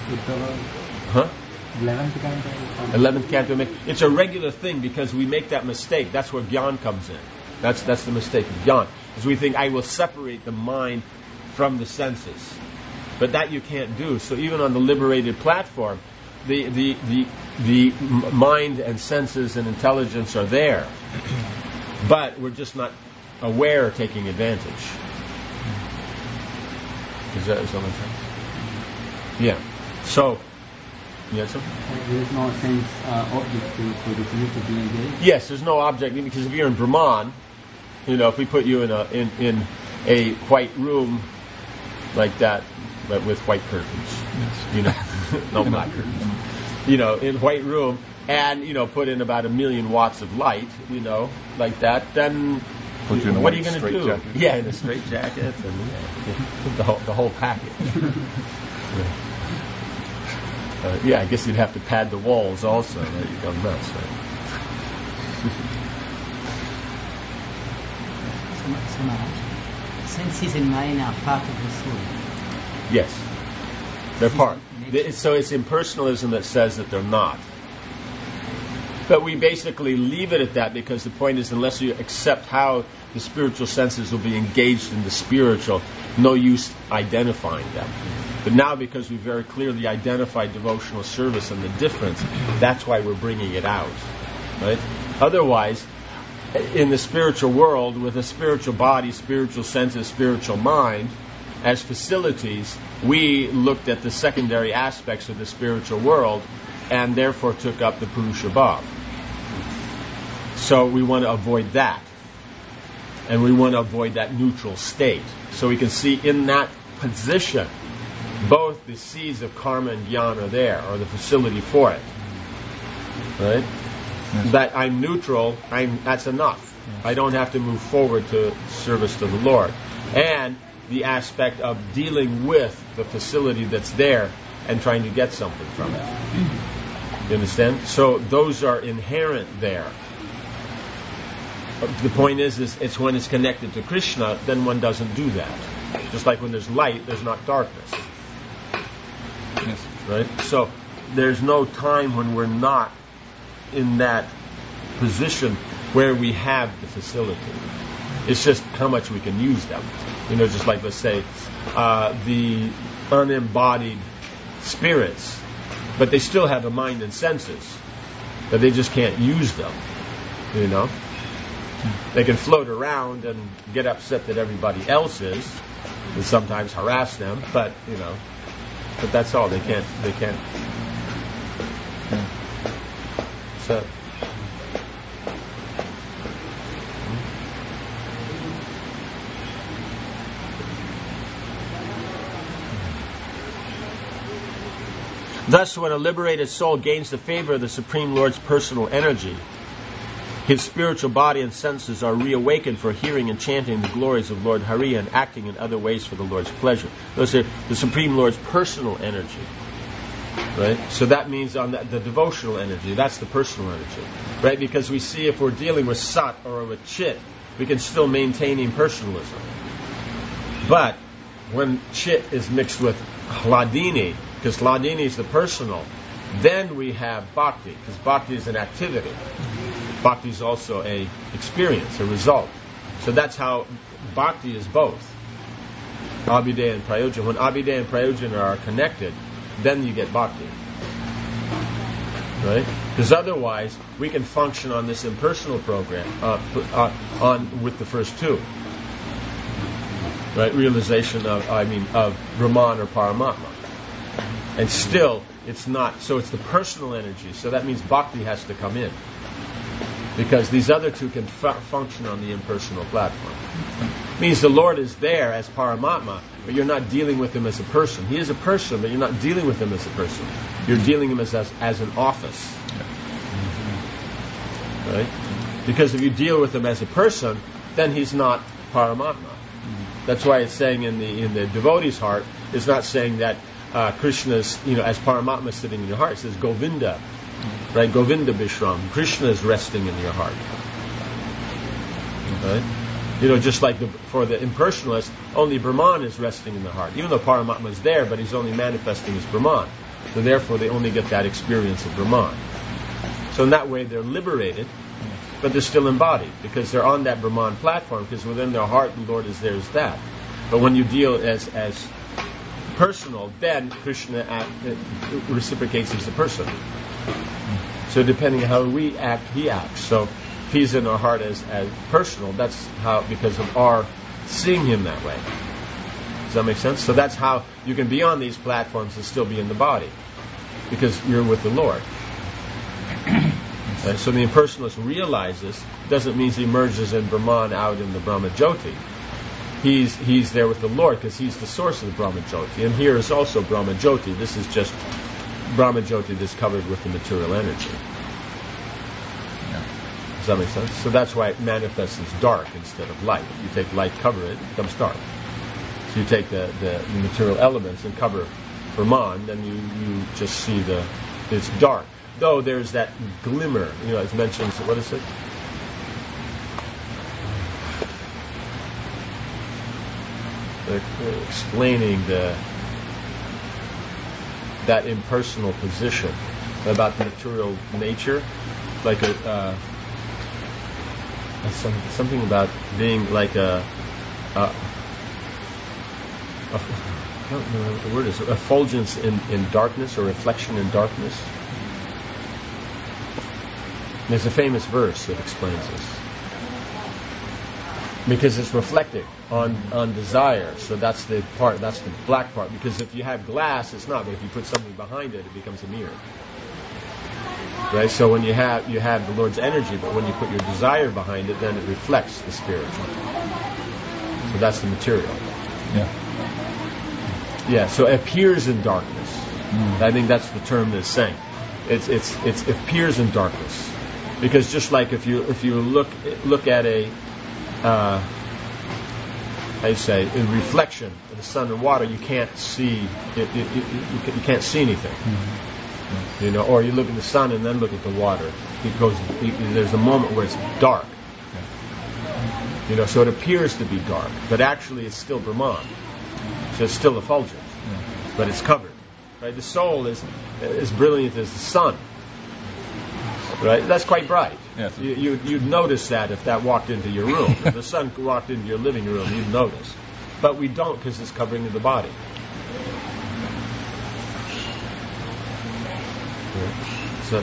Speaker 1: 11th canto. It's a regular thing because we make that mistake. That's where Gyan comes in. That's the mistake of Gyan. Is we think I will separate the mind from the senses. But that you can't do. So even on the liberated platform, the mind and senses and intelligence are there. But we're just not aware of taking advantage. Is that what I'm saying? Yeah. So, you had something?
Speaker 5: There is no sense object for the field to be engaged.
Speaker 1: Yes, there's no object, because if you're in Brahman, if we put you in a white room like that, but with white curtains, no black curtains, in white room, and put in about 1 million watts of light, like that, then
Speaker 2: Put you in
Speaker 1: what are you going to do?
Speaker 2: jacket.
Speaker 1: Yeah, in a straight jacket, and the whole package. I guess you'd have to pad the walls also. Right? You go nuts, right?
Speaker 5: So Maharaj, senses and mind are part of the soul.
Speaker 1: Yes, they're part. So it's impersonalism that says that they're not. But we basically leave it at that, because the point is, unless you accept how the spiritual senses will be engaged in the spiritual, no use identifying them. But now, because we very clearly identified devotional service and the difference, that's why we're bringing it out. Right? Otherwise, in the spiritual world, with a spiritual body, spiritual senses, spiritual mind, as facilities, we looked at the secondary aspects of the spiritual world and therefore took up the Purusha Bhav. So we want to avoid that. And we want to avoid that neutral state. So we can see in that position, both the seeds of karma and jnana are there, or the facility for it. Right?
Speaker 2: Yes.
Speaker 1: That I'm neutral, that's enough.
Speaker 2: Yes.
Speaker 1: I don't have to move forward to service to the Lord. And the aspect of dealing with the facility that's there and trying to get something from it. You understand? So those are inherent there. The point is it's when it's connected to Krishna, then one doesn't do that. Just like when there's light, there's not darkness.
Speaker 2: Yes.
Speaker 1: Right? So there's no time when we're not in that position where we have the facility. It's just how much we can use them. Just like, let's say, the unembodied spirits, but they still have a mind and senses, but they just can't use them. They can float around and get upset that everybody else is, and sometimes harass them, but but that's all. They can't. So. Thus, when a liberated soul gains the favor of the Supreme Lord's personal energy, his spiritual body and senses are reawakened for hearing and chanting the glories of Lord Hari and acting in other ways for the Lord's pleasure. Those are the Supreme Lord's personal energy. Right? So that means on the devotional energy, that's the personal energy. Right? Because we see if we're dealing with Sat or with Chit, we can still maintain impersonalism. But when Chit is mixed with Hladini, because Hladini is the personal, then we have Bhakti, because Bhakti is an activity. Bhakti is also a experience, a result. So that's how Bhakti is both. Abhideya and Prayojan. When Abhideya and Prayojan are connected, then you get Bhakti. Right? Because otherwise, we can function on this impersonal program, with the first two. Right? Realization of Brahman or Paramatma. And still, it's not. So it's the personal energy. So that means Bhakti has to come in. Because these other two can function on the impersonal platform. It means the Lord is there as Paramatma, but you're not dealing with him as a person. He is a person, but you're not dealing with him as a person. You're dealing with him as an office. Right? Because if you deal with him as a person, then he's not Paramatma. That's why it's saying in the devotee's heart, it's not saying that Krishna's, as Paramatma sitting in your heart. It says Govinda. Right? Govinda Bishram. Krishna is resting in your heart. Right? Just like for the impersonalist, only Brahman is resting in the heart. Even though Paramatma is there, but he's only manifesting as Brahman. So therefore they only get that experience of Brahman. So in that way they're liberated, but they're still embodied, because they're on that Brahman platform, because within their heart the Lord is there as that. But when you deal as personal, then Krishna reciprocates as the person. So depending on how we act, he acts. So if he's in our heart as personal, that's how, because of our seeing him that way. Does that make sense? So that's how you can be on these platforms and still be in the body, because you're with the Lord. Right? So the impersonalist realizes, doesn't mean he emerges in Brahman out in the Brahma Jyoti. He's there with the Lord because he's the source of the Brahma Jyoti. And here is also Brahma Jyoti. This is just Brahma Jyoti that's covered with the material energy. Does that make sense? So that's why it manifests as dark instead of light. You take light, cover it, it becomes dark. So you take the material elements and cover Brahman, then you just see it's dark. Though there's that glimmer, it mentions, what is it? They're explaining that impersonal position about the material nature, like something about being like I don't know what the word is, effulgence in darkness or reflection in darkness. There's a famous verse that explains this. Because it's reflecting on desire, so that's the black part. Because if you have glass, it's not, but if you put something behind it, it becomes a mirror. Right? So when you have the Lord's energy, but when you put your desire behind it, then it reflects the spiritual. So that's the material. Yeah. So it appears in darkness. I think that's the term that's saying. It appears in darkness, because just like if you look at a I say in reflection of the sun and water, you can't see it. You can't see anything. Or you look at the sun and then look at the water. There's a moment where it's dark. So it appears to be dark, but actually it's still Brahman. So it's still effulgent, but it's covered. Right? The soul is as brilliant as the sun. Right? That's quite bright.
Speaker 2: Yes.
Speaker 1: You'd notice that if that walked into your room. If the sun walked into your living room, you'd notice. But we don't, because it's covering the body. So,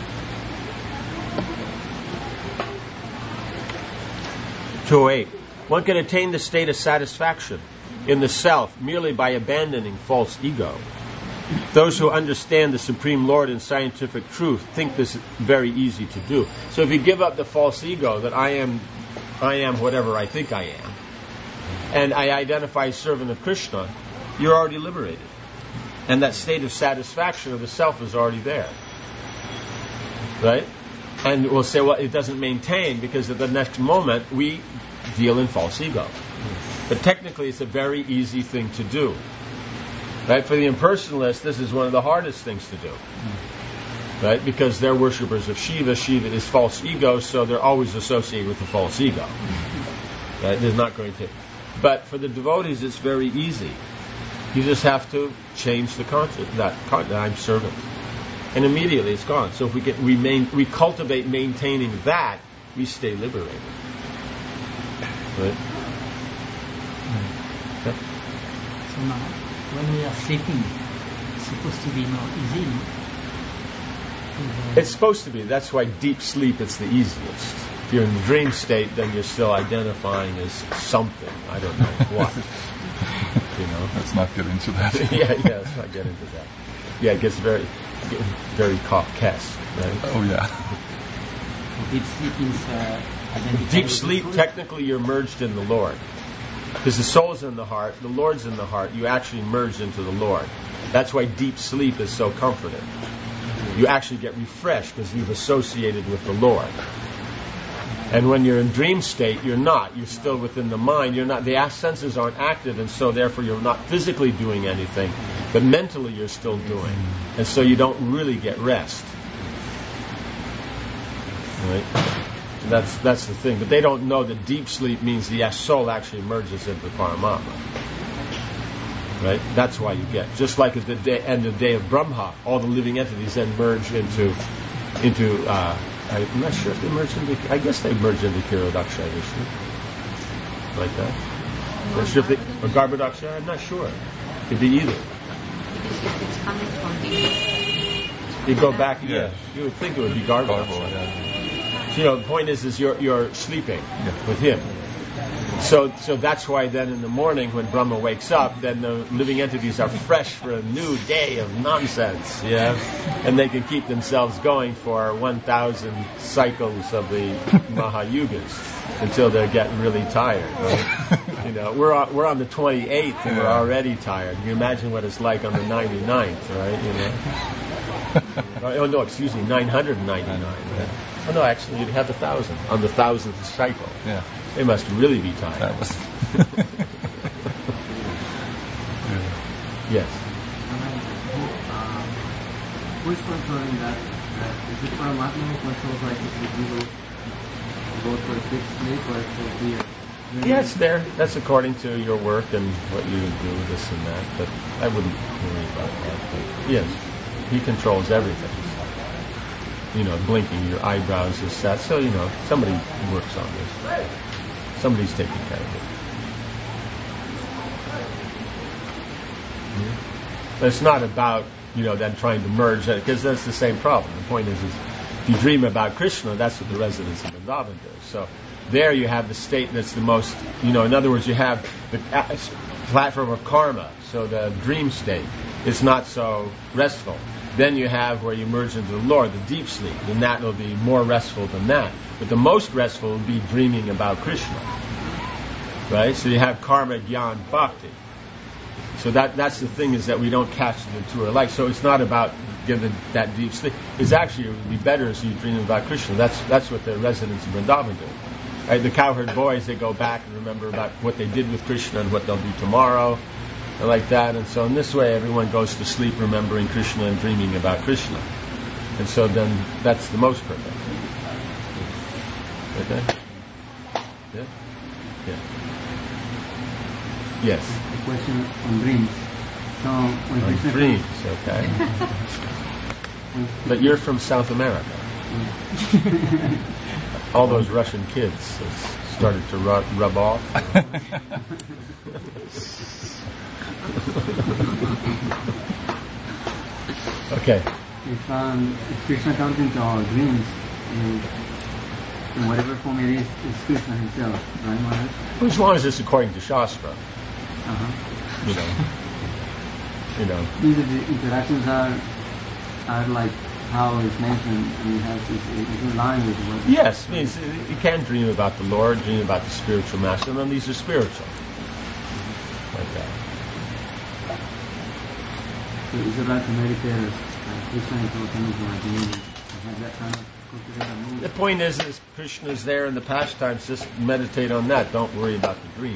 Speaker 1: one can attain the state of satisfaction in the self merely by abandoning false ego. Those who understand the Supreme Lord in scientific truth think this very easy to do. So if you give up the false ego that I am whatever I think I am, and I identify as servant of Krishna, you're already liberated. And that state of satisfaction of the self is already there. Right? And we'll say, well, it doesn't maintain, because at the next moment we deal in false ego. But technically it's a very easy thing to do. Right? For the impersonalists, this is one of the hardest things to do. Right? Because they're worshippers of Shiva. Shiva is false ego, so they're always associated with the false ego. Right? There's not going to. But for the devotees, it's very easy. You just have to change the conscience, that I'm servant. And immediately it's gone. So if we cultivate maintaining that, we stay liberated. Right? Yeah.
Speaker 5: So now, when we are sleeping, it's supposed to be more easy.
Speaker 1: It's supposed to be. That's why deep sleep is the easiest. If you're in the dream state, then you're still identifying as something. I don't know what.
Speaker 2: Let's not get into that.
Speaker 1: yeah, let's not get into that. Yeah, it gets very coquette, right?
Speaker 2: Oh, yeah.
Speaker 5: Deep sleep is
Speaker 1: deep sleep, technically you're merged in the Lord. Because the soul's in the heart, the Lord's in the heart, you actually merge into the Lord. That's why deep sleep is so comforting. You actually get refreshed because you've associated with the Lord. And when you're in dream state, you're not. You're still within the mind. You're not. The senses aren't active, and so therefore you're not physically doing anything, but mentally you're still doing. And so you don't really get rest. Right? That's the thing. But they don't know that deep sleep means the soul actually merges into Paramatma. Right? That's why you get. Just like at the end of the day of Brahma, all the living entities then merge into I'm not sure if they merge into. I guess they merge into Kirodaksha initially, like that. I'm not sure if or Garbhodaksha. I'm not sure. Could be either.
Speaker 3: If it's coming from the
Speaker 1: You go back. Yeah. You would think it would be Garbhodaksha.
Speaker 2: Yeah.
Speaker 1: So, the point is you're sleeping with him. So that's why then in the morning when Brahma wakes up, then the living entities are fresh for a new day of nonsense, yeah, and they can keep themselves going for 1,000 cycles of the Mahayugas until they're getting really tired. Right? You know, we're on the 28th and we're already tired. Can you imagine what it's like on the 99th, right? You know. Oh no, excuse me, 999. Right? Oh no, actually you'd have 1,000 on the 1,000th cycle.
Speaker 2: Yeah.
Speaker 1: They must really be tired.
Speaker 2: That was
Speaker 1: Yes.
Speaker 6: Who's controlling that? Is it Paramatma who controls, like, if you go for a quick sleep or for beer?
Speaker 1: Yeah, it's there. That's according to your work and what you do, this and that. But I wouldn't worry about that. But yes, he controls everything. You know, blinking, your eyebrows is set. So, you know, somebody works on this. Somebody's taking care of it. But it's not about, you know, then trying to merge it, because that's the same problem. The point is if you dream about Krishna, that's what the residents of Vrindavan do. So there you have the state that's the most, you know, in other words, you have the platform of karma, so the dream state is not so restful. Then you have where you merge into the Lord, the deep sleep, and that will be more restful than that. But the most restful will be dreaming about Krishna. Right? So you have karma, jnana, bhakti. So that's the thing, is that we don't catch the two alike. So it's not about giving that deep sleep. It's actually, it would be better as you dream about Krishna. That's what the residents of Vrindavan do. Right? The cowherd boys, they go back and remember about what they did with Krishna and what they'll do tomorrow. Like that, and so in this way everyone goes to sleep remembering Krishna and dreaming about Krishna, and so then that's the most perfect. Okay? Yeah? Yeah. Yes.
Speaker 6: A question on dreams. So when
Speaker 1: On
Speaker 6: Krishna
Speaker 1: dreams, okay. But you're from South America. All those Russian kids have started to rub off. Okay.
Speaker 6: If Krishna comes into our dreams, in whatever form it is Krishna himself, right, Maharaj?
Speaker 1: Well, as long as it's according to Shastra, you know.
Speaker 6: These are the interactions are like how it's mentioned, and it has it's in line with what.
Speaker 1: Yes, means you can dream about the Lord, dream about the spiritual master, and then these are spiritual. Like that.
Speaker 6: So is it right to meditate as Krishna is coming to my dream? Have that kind of cultivated mood?
Speaker 1: The point is Krishna's there in the pastimes, just meditate on that. Don't worry about the dream.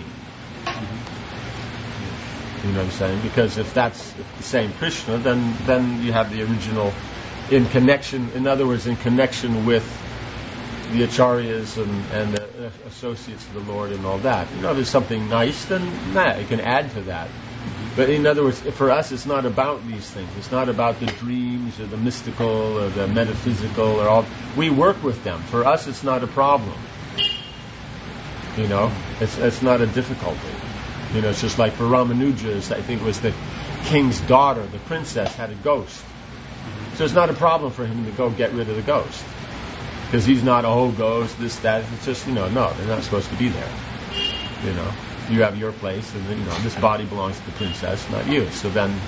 Speaker 1: You know what I'm saying? Because if that's the same Krishna, then you have the original in connection, in other words, in connection with the acharyas and the associates of the Lord and all that. You know, there's something nice, then it can add to that. But in other words, for us, it's not about these things. It's not about the dreams or the mystical or the metaphysical or all. We work with them. For us, it's not a problem. You know, it's not a difficulty. You know, it's just like for Ramanuja, I think it was the king's daughter, the princess, had a ghost. So it's not a problem for him to go get rid of the ghost. Because he's not a whole ghost, this, that. It's just, no, they're not supposed to be there. You know, you have your place, and this body belongs to the princess, not you. So then,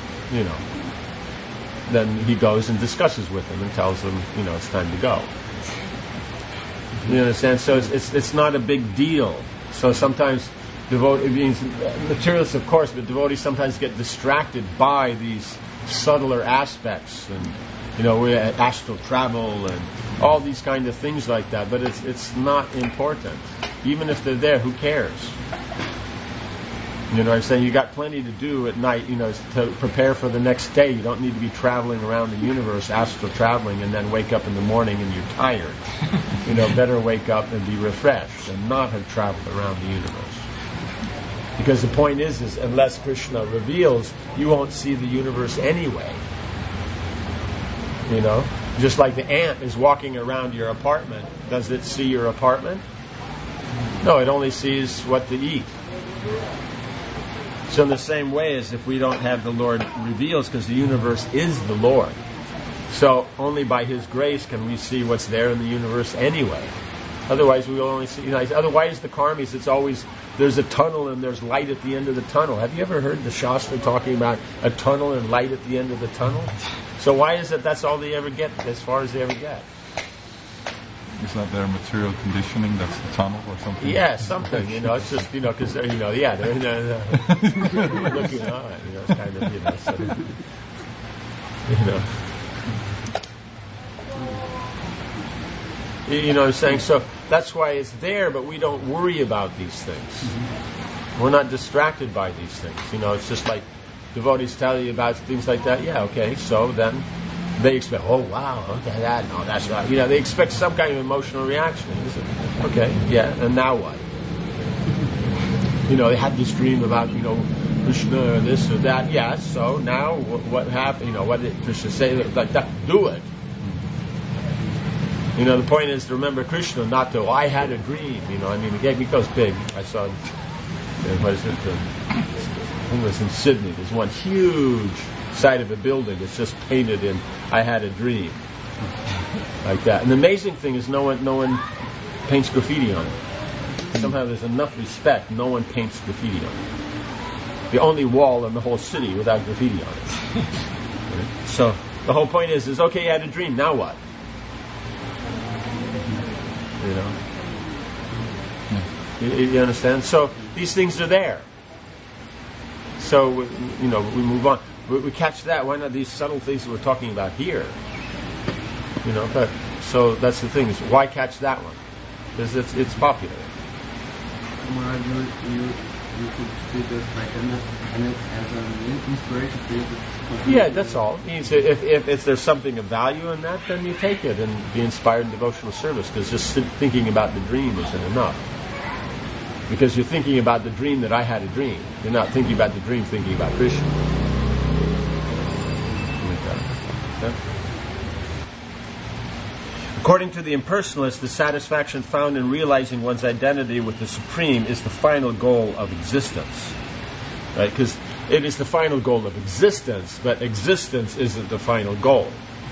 Speaker 1: then he goes and discusses with him and tells him, it's time to go. You understand? So it's not a big deal. So sometimes materialists, of course, but devotees sometimes get distracted by these subtler aspects, and astral travel and all these kind of things like that. But it's not important. Even if they're there, who cares? You know what I'm saying? You got plenty to do at night, to prepare for the next day. You don't need to be traveling around the universe, astral traveling, and then wake up in the morning and you're tired. Better wake up and be refreshed and not have traveled around the universe. Because the point is unless Krishna reveals, you won't see the universe anyway. Just like the ant is walking around your apartment, does it see your apartment? No, it only sees what to eat. So in the same way as if we don't have the Lord reveals, because the universe is the Lord. So only by His grace can we see what's there in the universe anyway. Otherwise, we will only see. Otherwise, the karmis, it's always there's a tunnel and there's light at the end of the tunnel. Have you ever heard the Shastra talking about a tunnel and light at the end of the tunnel? So why is it that's all they ever get, as far as they ever get?
Speaker 2: Is that their material conditioning? That's the tunnel or something?
Speaker 1: Yeah, something. It's just because they're they're looking on. It's kind of sort of, You know what I'm saying? So that's why it's there, but we don't worry about these things. We're not distracted by these things. It's just like devotees tell you about things like that. Yeah, okay, so then they expect, oh, wow, okay, that's right. They expect some kind of emotional reaction. Okay, yeah, and now what? They had this dream about, Krishna or this or that. Yeah, so now what happened? What did Krishna say? Like that, do it. The point is to remember Krishna, not to, I had a dream, it goes big. I saw, what is it? I think it was in Sydney. There's one huge side of a building that's just painted in, I had a dream. Like that. And the amazing thing is no one paints graffiti on it. Somehow there's enough respect, no one paints graffiti on it. The only wall in the whole city without graffiti on it. So the whole point is okay, you had a dream, now what? You understand? So these things are there. So we move on. We catch that. Why not these subtle things that we're talking about here? But so that's the thing. Is why catch that one? Because it's popular.
Speaker 6: Maharaj, you could see this like as an inspiration for you.
Speaker 1: Yeah, that's all. If there's something of value in that, then you take it and be inspired in devotional service. Because just thinking about the dream isn't enough. Because you're thinking about the dream that I had a dream. You're not thinking about the dream, thinking about Krishna. According to the impersonalists, the satisfaction found in realizing one's identity with the Supreme is the final goal of existence. Right? Because it is the final goal of existence, but existence isn't the final goal.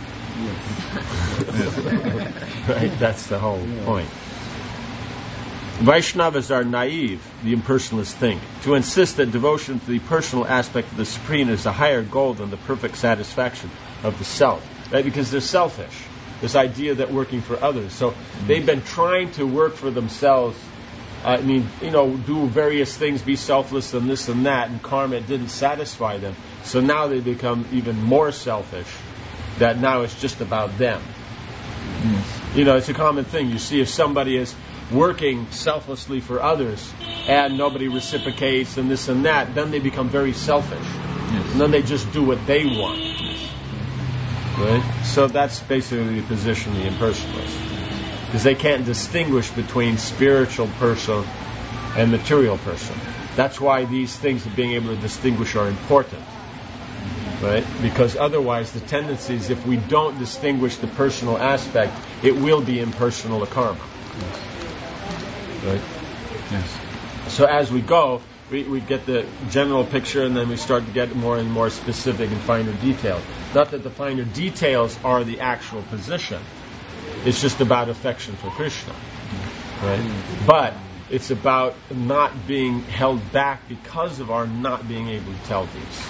Speaker 1: Right? That's the whole point. Vaishnavas are naive, the impersonalists think, to insist that devotion to the personal aspect of the Supreme is a higher goal than the perfect satisfaction of the self. Right? Because they're selfish. This idea that working for others. So they've been trying to work for themselves, do various things, be selfless and this and that, and karma didn't satisfy them. So now they become even more selfish, that now it's just about them. It's a common thing. You see if somebody is working selflessly for others and nobody reciprocates and this and that, then they become very selfish. Yes. And then they just do what they want. Right? So that's basically the position of the impersonalists. Because they can't distinguish between spiritual person and material person. That's why these things of being able to distinguish are important. Right? Because otherwise the tendency is if we don't distinguish the personal aspect, it will be impersonal karma.
Speaker 2: Yes.
Speaker 1: Right?
Speaker 2: Yes.
Speaker 1: So as we go, we get the general picture and then we start to get more and more specific and finer details. Not that the finer details are the actual position. It's just about affection for Krishna. Right? But it's about not being held back because of our not being able to tell these.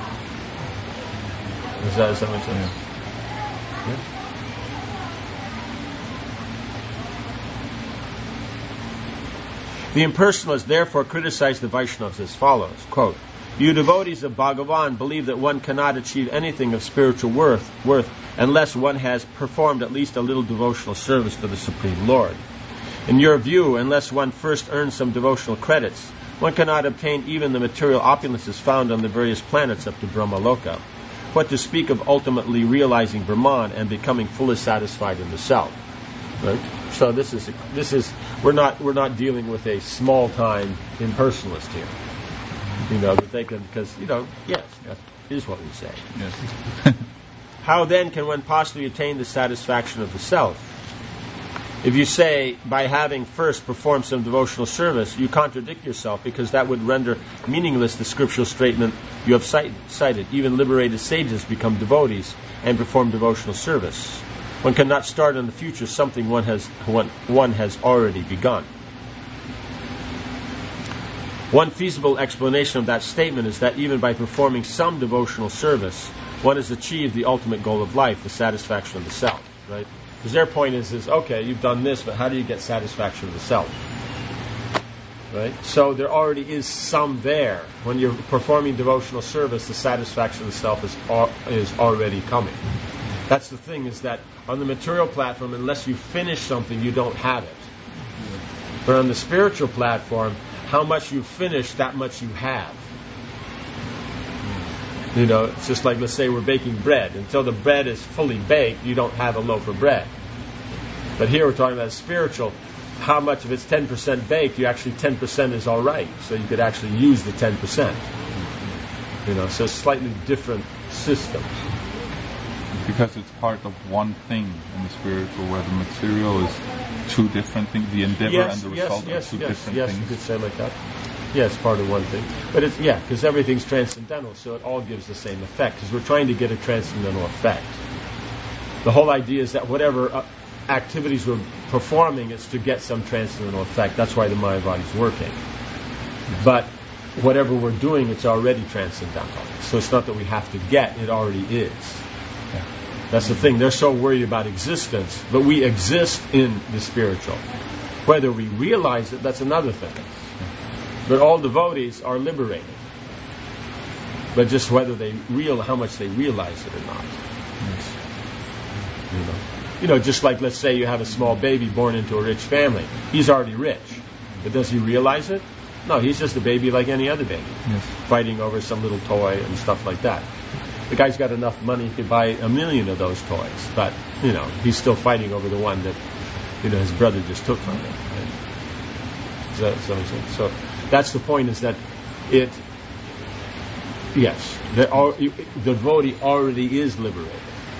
Speaker 1: Does that make sense? Yeah. The impersonalists therefore criticize the Vaishnavas as follows, quote, "You devotees of Bhagavan believe that one cannot achieve anything of spiritual worth unless one has performed at least a little devotional service to the Supreme Lord. In your view, unless one first earns some devotional credits, one cannot obtain even the material opulences found on the various planets up to Brahmaloka. What to speak of ultimately realizing Brahman and becoming fully satisfied in the self." Right? So this is we're not dealing with a small time impersonalist here. That they can, because yes, that is what we say.
Speaker 2: Yes.
Speaker 1: How then can one possibly attain the satisfaction of the self? If you say, by having first performed some devotional service, you contradict yourself, because that would render meaningless the scriptural statement you have cited. Even liberated sages become devotees and perform devotional service. One cannot start in the future something one has already begun. One feasible explanation of that statement is that even by performing some devotional service, one has achieved the ultimate goal of life, the satisfaction of the self, right? Because their point is, okay, you've done this, but how do you get satisfaction of the self? Right? So there already is some there. When you're performing devotional service, the satisfaction of the self is already coming. That's the thing, is that on the material platform, unless you finish something, you don't have it. But on the spiritual platform, how much you finish, that much you have. You know, it's just like, let's say we're baking bread. Until the bread is fully baked, you don't have a loaf of bread. But here we're talking about spiritual. How much, if it's 10% baked, you actually 10% is all right. So you could actually use the 10%. You know, so slightly different systems.
Speaker 2: Because it's part of one thing in the spiritual, where the material is two different things. The endeavor and the result are two different things.
Speaker 1: Yes, you could say it like that. Yeah, it's part of one thing. But it's, yeah, because everything's transcendental, so it all gives the same effect. Because we're trying to get a transcendental effect. The whole idea is that whatever activities we're performing is to get some transcendental effect. That's why the Maya body's working. But whatever we're doing, it's already transcendental. So it's not that we have to get, it already is.
Speaker 2: Yeah.
Speaker 1: That's the thing. They're so worried about existence, but we exist in the spiritual. Whether we realize it, that's another thing. But all devotees are liberated. But just whether how much they realize it or not.
Speaker 2: Yes.
Speaker 1: You know, just like, let's say you have a small baby born into a rich family. He's already rich. But does he realize it? No, he's just a baby like any other baby.
Speaker 2: Yes.
Speaker 1: Fighting over some little toy and stuff like that. The guy's got enough money, he could buy 1 million of those toys. But, you know, he's still fighting over the one that, you know, his brother just took from him. Right? So that's the point, is that the devotee already is liberated.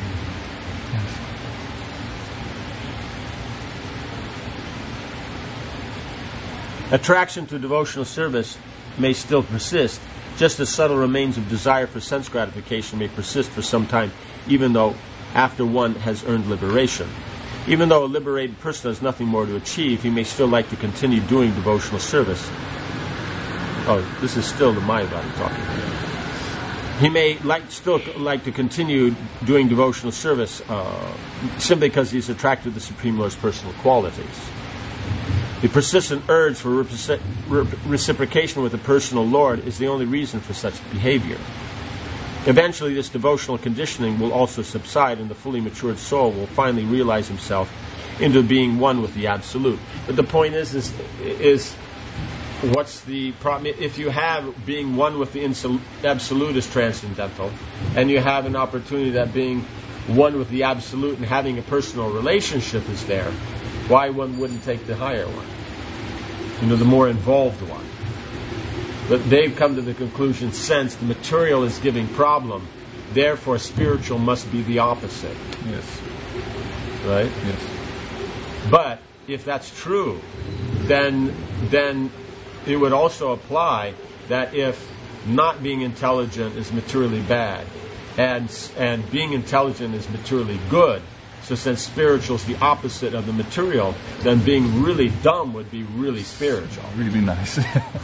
Speaker 1: Attraction to devotional service may still persist, just as subtle remains of desire for sense gratification may persist for some time, even though after one has earned liberation. Even though a liberated person has nothing more to achieve, he may still like to continue doing devotional service. Oh, this is still the Maya body talking. He may still like to continue doing devotional service simply because he's attracted to the Supreme Lord's personal qualities. The persistent urge for reciprocation with the personal Lord is the only reason for such behavior. Eventually, this devotional conditioning will also subside, and the fully matured soul will finally realize himself into being one with the Absolute. But the point is what's the problem? If you have being one with the Absolute is transcendental, and you have an opportunity that being one with the Absolute and having a personal relationship is there, why one wouldn't take the higher one? You know, the more involved one. But they've come to the conclusion, since the material is giving problem, therefore spiritual must be the opposite.
Speaker 2: Yes.
Speaker 1: Right?
Speaker 2: Yes.
Speaker 1: But if that's true, then it would also apply that if not being intelligent is materially bad, and being intelligent is materially good, so since spiritual is the opposite of the material, then being really dumb would be really spiritual.
Speaker 2: Really nice.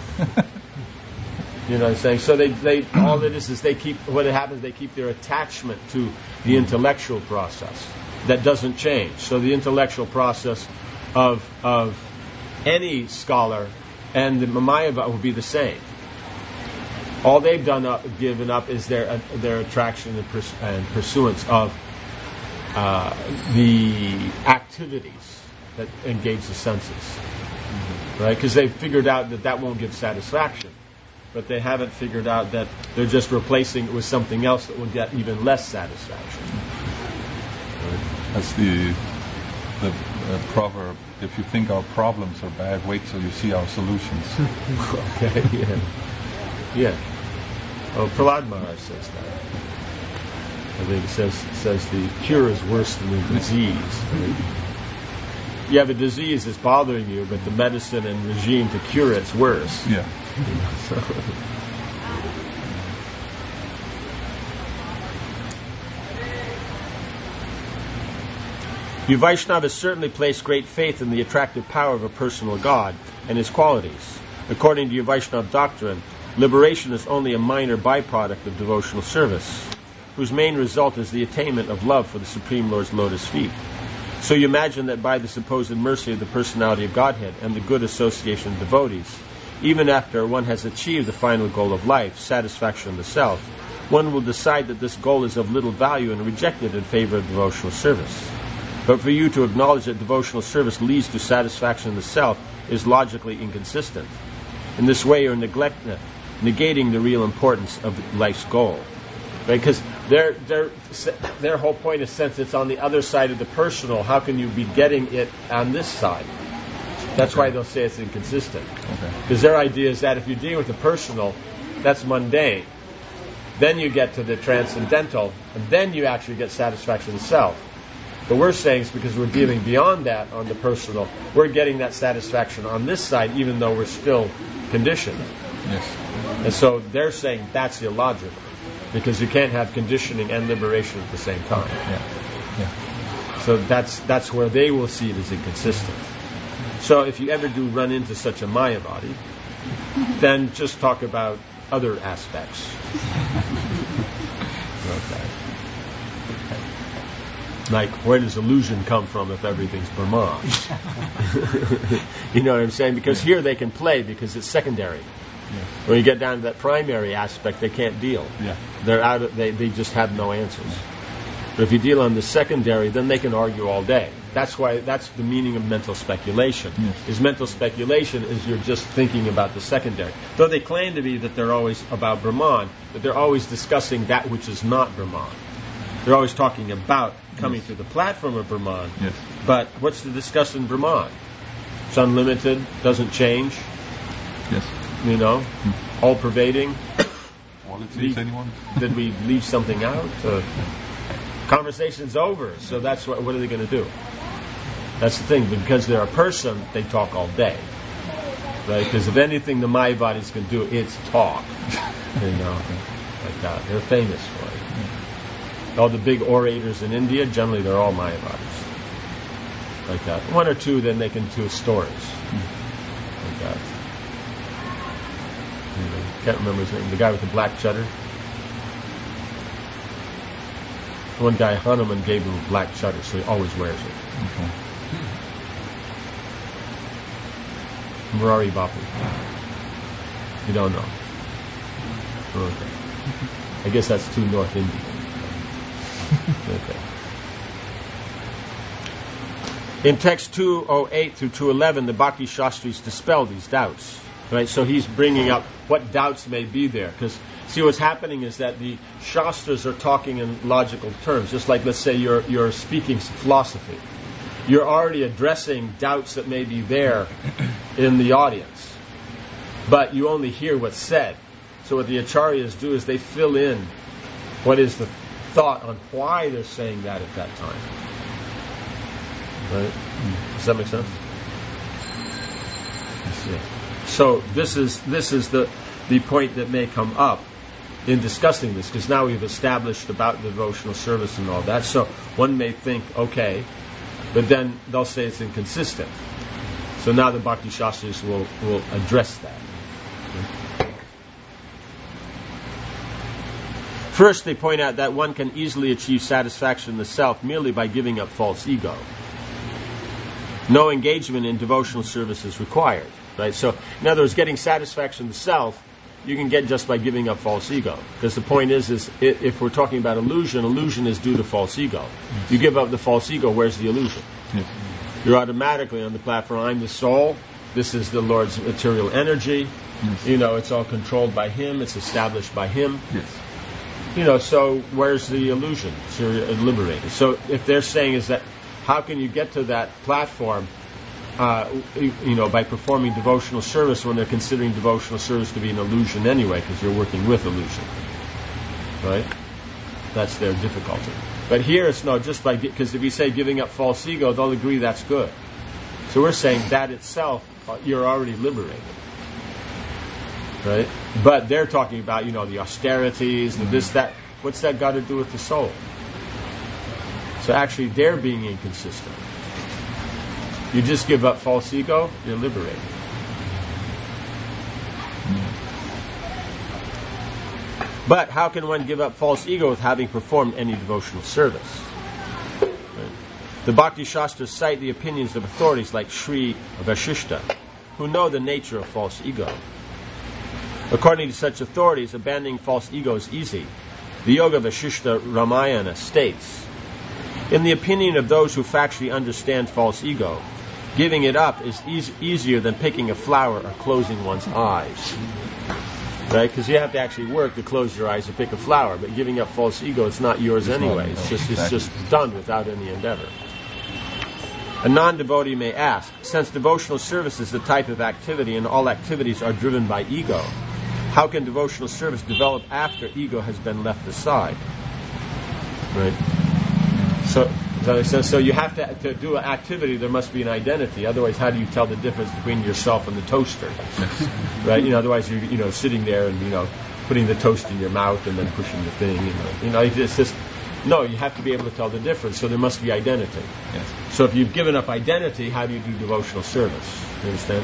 Speaker 1: You know what I'm saying? So they all it is they keep, what happens, they keep their attachment to the intellectual process. That doesn't change. So the intellectual process of any scholar and the Mayava will be the same. All they've given up is their attraction and pursuance of the activities that engage the senses, right? Because they've figured out that won't give satisfaction, but they haven't figured out that they're just replacing it with something else that will get even less satisfaction.
Speaker 2: That's the proverb. If you think our problems are bad, wait till you see our solutions.
Speaker 1: Okay, yeah. Oh, Prahlad Maharaj says that. I think it says the cure is worse than the disease. Right? You have a disease that's bothering you, but the medicine and regime to cure it's worse.
Speaker 2: Yeah.
Speaker 1: So. You Vaishnavas certainly place great faith in the attractive power of a personal God and his qualities. According to your Vaishnava doctrine, liberation is only a minor byproduct of devotional service, whose main result is the attainment of love for the Supreme Lord's lotus feet. So you imagine that by the supposed mercy of the personality of Godhead and the good association of devotees, even after one has achieved the final goal of life, satisfaction of the self, one will decide that this goal is of little value and reject it in favor of devotional service. But for you to acknowledge that devotional service leads to satisfaction of the self is logically inconsistent. In this way, you're negating the real importance of life's goal. Right? Because their whole point is, since it's on the other side of the personal, how can you be getting it on this side? That's why they'll say it's inconsistent. Because their idea is that if you're dealing with the personal, that's mundane. Then you get to the transcendental, and then you actually get satisfaction of self. But we're saying it's because we're dealing beyond that on the personal. We're getting that satisfaction on this side, even though we're still conditioned.
Speaker 2: Yes.
Speaker 1: And so they're saying that's illogical, because you can't have conditioning and liberation at the same time.
Speaker 2: Yeah.
Speaker 1: So that's where they will see it as inconsistent. So if you ever do run into such a Mayavadi, then just talk about other aspects. Okay. Like, where does illusion come from if everything's Brahman? You know what I'm saying? Because here they can play because it's secondary.
Speaker 2: Yes.
Speaker 1: When you get down to that primary aspect, they can't deal.
Speaker 2: Yeah.
Speaker 1: They're out of, they just have no answers. But if you deal on the secondary, then they can argue all day. That's the meaning of mental speculation.
Speaker 2: Yes.
Speaker 1: Is mental speculation is you're just thinking about the secondary. Though they claim to be that they're always about Brahman, but they're always discussing that which is not Brahman. They're always talking about coming to the platform of Brahman.
Speaker 2: Yes.
Speaker 1: But what's to discuss in Brahman? It's unlimited, doesn't change,
Speaker 2: Yes.
Speaker 1: you know, all-pervading.
Speaker 2: All it seems anyone.
Speaker 1: Did we leave something out? Conversation's over, so that's what are they going to do? That's the thing. Because they're a person, they talk all day. Right? Because if anything the Mayavadis can do, it's talk. You know, like that. They're famous for it. All the big orators in India, generally they're all Mayavadis. Like that. One or two, then they can do stories. Like that. You know, can't remember his name. The guy with the black chutter. One guy, Hanuman, gave him black chutter, so he always wears it.
Speaker 2: Okay.
Speaker 1: Murari Bapu. You don't know. Okay. I guess that's too North Indian. Okay. In text 208 through 211, the Bhakti Shastris dispel these doubts. Right? So he's bringing up what doubts may be there. Because, see, what's happening is that the Shastras are talking in logical terms. Just like, let's say, you're speaking philosophy. You're already addressing doubts that may be there in the audience. But you only hear what's said. So what the Acharyas do is they fill in what is the thought on why they're saying that at that time. Right? Does that make sense? Yeah. So this is the point that may come up in discussing this, because now we've established about devotional service and all that. So one may think, okay, but then they'll say it's inconsistent. So now the Bhakti Shastris will address that. First, they point out that one can easily achieve satisfaction in the self merely by giving up false ego. No engagement in devotional service is required. Right? So, in other words, getting satisfaction in the self, you can get just by giving up false ego. Because the point is if we're talking about illusion is due to false ego. You give up the false ego, where's the illusion?
Speaker 2: Yes.
Speaker 1: You're automatically on the platform, I'm the soul, this is the Lord's material energy,
Speaker 2: Yes.
Speaker 1: you know, it's all controlled by Him, it's established by Him.
Speaker 2: Yes.
Speaker 1: You know, so where's the illusion? So you're liberated. So if they're saying is that, how can you get to that platform, you know, by performing devotional service when they're considering devotional service to be an illusion anyway, because you're working with illusion, right? That's their difficulty. But here it's no, just by, because if you say giving up false ego, they'll agree that's good. So we're saying that itself, you're already liberated. Right? But they're talking about, you know, the austerities, the this, that. What's that got to do with the soul? So actually they're being inconsistent. You just give up false ego, you're liberated. But how can one give up false ego with having performed any devotional service? Right. The Bhakti Shastras cite the opinions of authorities like Sri Vasishta, who know the nature of false ego. According to such authorities, abandoning false ego is easy. The Yoga Vasishta Ramayana states, in the opinion of those who factually understand false ego, giving it up is easier than picking a flower or closing one's eyes. Right? Because you have to actually work to close your eyes to pick a flower, but giving up false ego, it's not yours anyway. It's just done without any endeavor. A non-devotee may ask, since devotional service is the type of activity and all activities are driven by ego, how can devotional service develop after ego has been left aside? Right? So you have to do an activity, there must be an identity. Otherwise, how do you tell the difference between yourself and the toaster? Right? Otherwise you're sitting there and putting the toast in your mouth and then pushing the thing. It's just no. You have to be able to tell the difference. So there must be identity.
Speaker 2: Yes.
Speaker 1: So if you've given up identity, how do you do devotional service? You understand?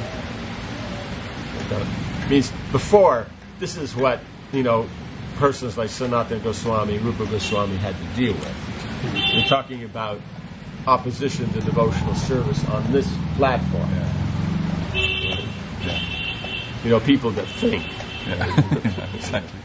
Speaker 1: It means before, this is what persons like Sanatana Goswami, Rupa Goswami had to deal with. We're talking about opposition to devotional service on this platform.
Speaker 2: Yeah.
Speaker 1: People that think.
Speaker 2: Yeah. Exactly.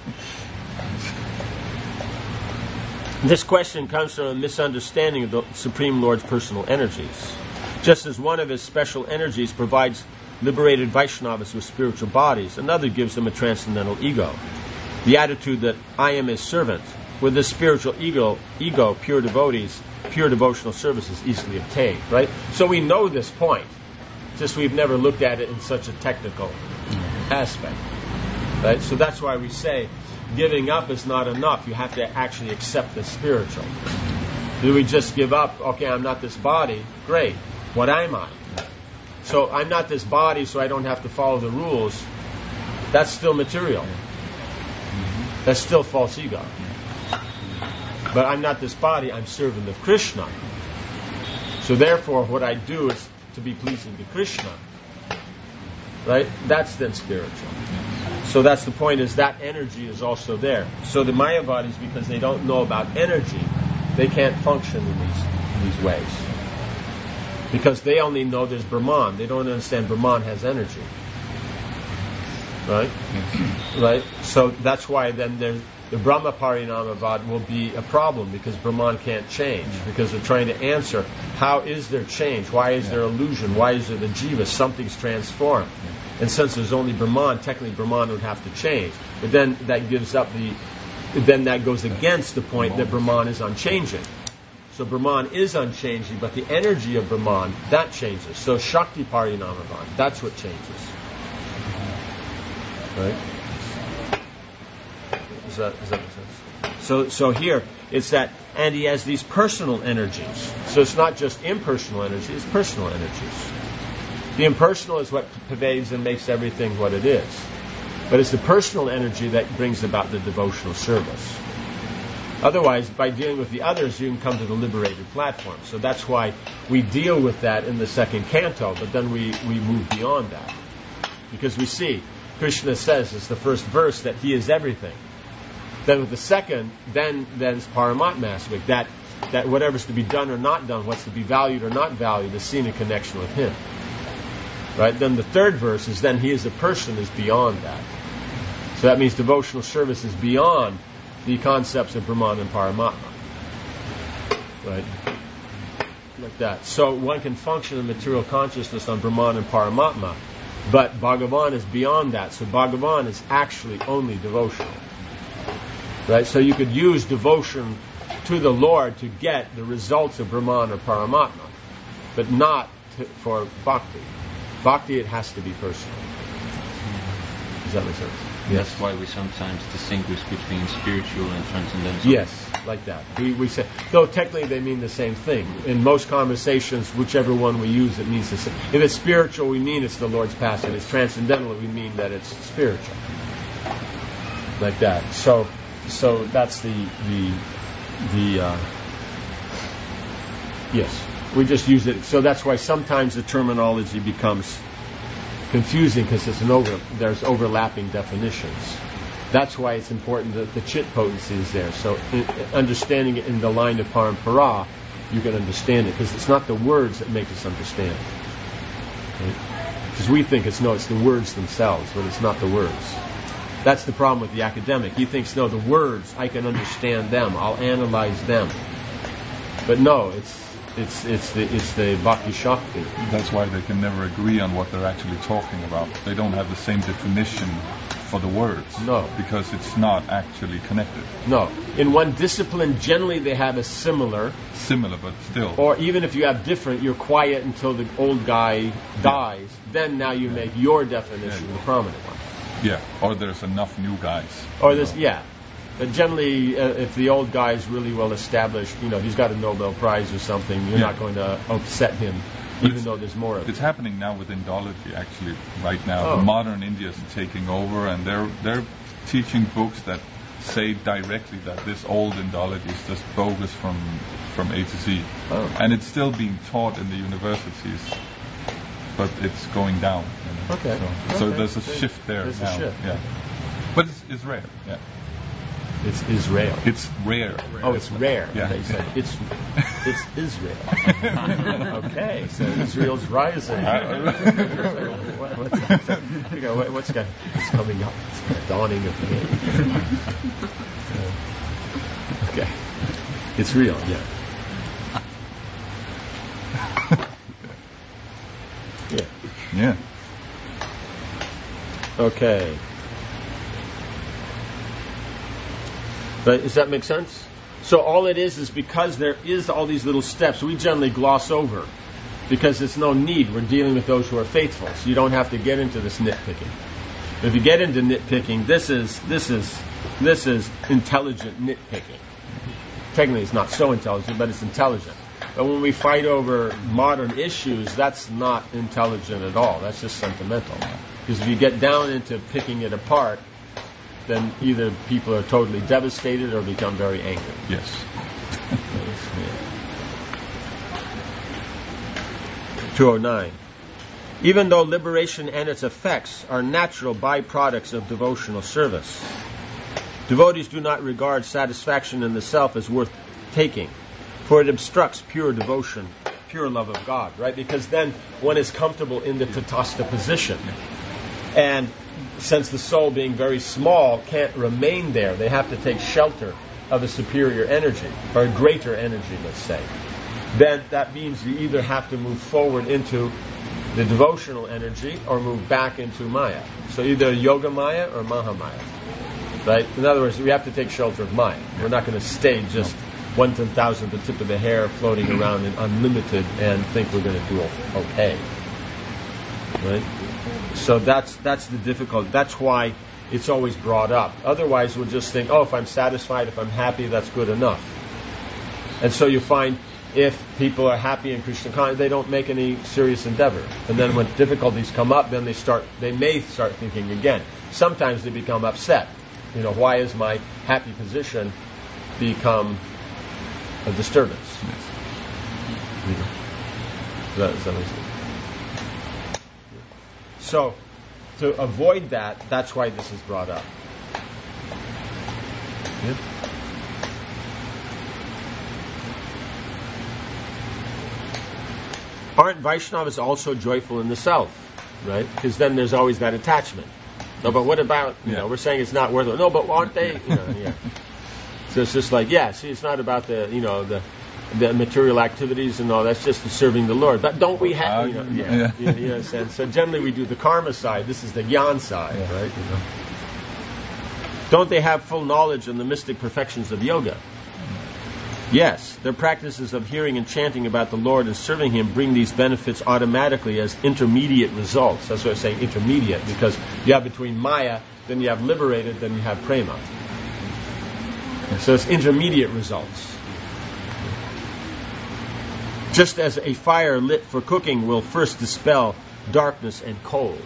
Speaker 1: This question comes from a misunderstanding of the Supreme Lord's personal energies. Just as one of his special energies provides liberated Vaishnavas with spiritual bodies, another gives them a transcendental ego. The attitude that I am his servant, with this spiritual ego, pure devotees, pure devotional service is easily obtained, right? So we know this point, just we've never looked at it in such a technical aspect, right? So that's why we say giving up is not enough. You have to actually accept the spiritual. Do we just give up, okay, I'm not this body, great, what am I? So I'm not this body, so I don't have to follow the rules. That's still material. That's still false ego. But I'm not this body, I'm servant of Krishna. So therefore, what I do is to be pleasing to Krishna. Right? That's then spiritual. So that's the point, is that energy is also there. So the Mayavadis, because they don't know about energy, they can't function in these ways. Because they only know there's Brahman. They don't understand Brahman has energy. Right? Right? So that's why then the Brahma Parinamavad will be a problem, because Brahman can't change, because they're trying to answer, how is there change? Why is there illusion? Why is there the jiva? Something's transformed. And since there's only Brahman, technically Brahman would have to change. But then that goes against the point that Brahman is unchanging. So Brahman is unchanging, but the energy of Brahman, that changes. So Shakti Parinamavad, that's what changes. Right? Does that make sense? So here, it's that, and he has these personal energies. So it's not just impersonal energy, it's personal energies. The impersonal is what pervades and makes everything what it is. But it's the personal energy that brings about the devotional service. Otherwise, by dealing with the others, you can come to the liberated platform. So that's why we deal with that in the second canto, but then we move beyond that. Because we see, Krishna says, it's the first verse, that he is everything. Then with the second, then it's Paramatma aspect, that whatever's to be done or not done, what's to be valued or not valued, is seen in connection with him. Right? Then the third verse is, then he is a person, is beyond that. So that means devotional service is beyond the concepts of Brahman and Paramatma. Right? Like that. So one can function in material consciousness on Brahman and Paramatma, but Bhagavan is beyond that. So Bhagavan is actually only devotional. Right? So you could use devotion to the Lord to get the results of Brahman or Paramatma, but not for bhakti. Bhakti, it has to be personal. Does that make sense? Yes.
Speaker 7: That's why we sometimes distinguish between spiritual and transcendental.
Speaker 1: Yes, like that. We say, though technically they mean the same thing. In most conversations, whichever one we use, it means the same. If it's spiritual, we mean it's the Lord's path. If it's transcendental, we mean that it's spiritual. Like that. So that's the Yes. We just use it. So that's why sometimes the terminology becomes confusing because there's overlapping definitions. That's why it's important that the chit potency is there. So understanding it in the line of parampara, you can understand it because it's not the words that make us understand. Because we think it's the words themselves, but it's not the words. That's the problem with the academic. He thinks, no, the words, I can understand them, I'll analyze them. But no, it's the Bhakti Shakti.
Speaker 2: That's why they can never agree on what they're actually talking about. They don't have the same definition for the words.
Speaker 1: No.
Speaker 2: Because it's not actually connected.
Speaker 1: No. In one discipline, generally they have a similar,
Speaker 2: but still.
Speaker 1: or even if you have different, you're quiet until the old guy dies. Then now you make your definition the prominent one.
Speaker 2: Yeah, or there's enough new guys.
Speaker 1: Or there's, But generally, if the old guy is really well established, he's got a Nobel Prize or something, you're not going to upset him, even though there's more of it.
Speaker 2: It's happening now with Indology, actually, right now.
Speaker 1: Oh.
Speaker 2: Modern India is taking over, and they're teaching books that say directly that this old Indology is just bogus from A to Z.
Speaker 1: Oh.
Speaker 2: And it's still being taught in the universities, but it's going down.
Speaker 1: Okay.
Speaker 2: So there's a shift there
Speaker 1: There's
Speaker 2: now.
Speaker 1: a shift.
Speaker 2: Yeah. But it's rare. Yeah.
Speaker 1: It's Israel.
Speaker 2: It's rare.
Speaker 1: Oh, it's rare.
Speaker 2: Yeah.
Speaker 1: Okay, so it's Israel. Okay, so Israel's rising. What's coming up? It's the dawning of day. Okay, it's real. Yeah. Yeah.
Speaker 2: Yeah.
Speaker 1: Okay. But does that make sense? So all it is because there is all these little steps, we generally gloss over because there's no need. We're dealing with those who are faithful, so you don't have to get into this nitpicking. If you get into nitpicking, this is intelligent nitpicking. Technically, it's not so intelligent, but it's intelligent. But when we fight over modern issues, that's not intelligent at all. That's just sentimental. Because if you get down into picking it apart, then either people are totally devastated or become very angry.
Speaker 2: Yes.
Speaker 1: 209. Even though liberation and its effects are natural byproducts of devotional service, devotees do not regard satisfaction in the self as worth taking, for it obstructs pure devotion, pure love of God, right? Because then one is comfortable in the tatastha position. And since the soul, being very small, can't remain there, they have to take shelter of a superior energy, or a greater energy, let's say. Then that means you either have to move forward into the devotional energy or move back into Maya. So either Yoga Maya or Mahamaya. Right? In other words, we have to take shelter of Maya. We're not going to stay just 1/10,000th the tip of the hair floating around in unlimited and think we're going to do okay. Right? So that's the difficulty. That's why it's always brought up. Otherwise, we'll just think, if I'm satisfied, if I'm happy, that's good enough. And so you find if people are happy in Krishna consciousness, they don't make any serious endeavor. And then when difficulties come up, then they may start thinking again. Sometimes they become upset. Why is my happy position become a disturbance? Does that make sense? So, to avoid that, that's why this is brought up. Yeah. Aren't Vaishnavas also joyful in the self? Right? Because then there's always that attachment. No, but what about, we're saying it's not worth it. No, but aren't they? Yeah. So it's just like, see, it's not about the material activities and all. That's just serving the Lord. But don't we have, you know, so generally we do the karma side. This is the jnana side, right? Don't they have full knowledge on the mystic perfections of yoga? Yes, their practices of hearing and chanting about the Lord and serving Him bring these benefits automatically as intermediate results. That's why I'm saying intermediate, because you have between Maya, then you have liberated, then you have prema. So it's intermediate results. Just as a fire lit for cooking will first dispel darkness and cold.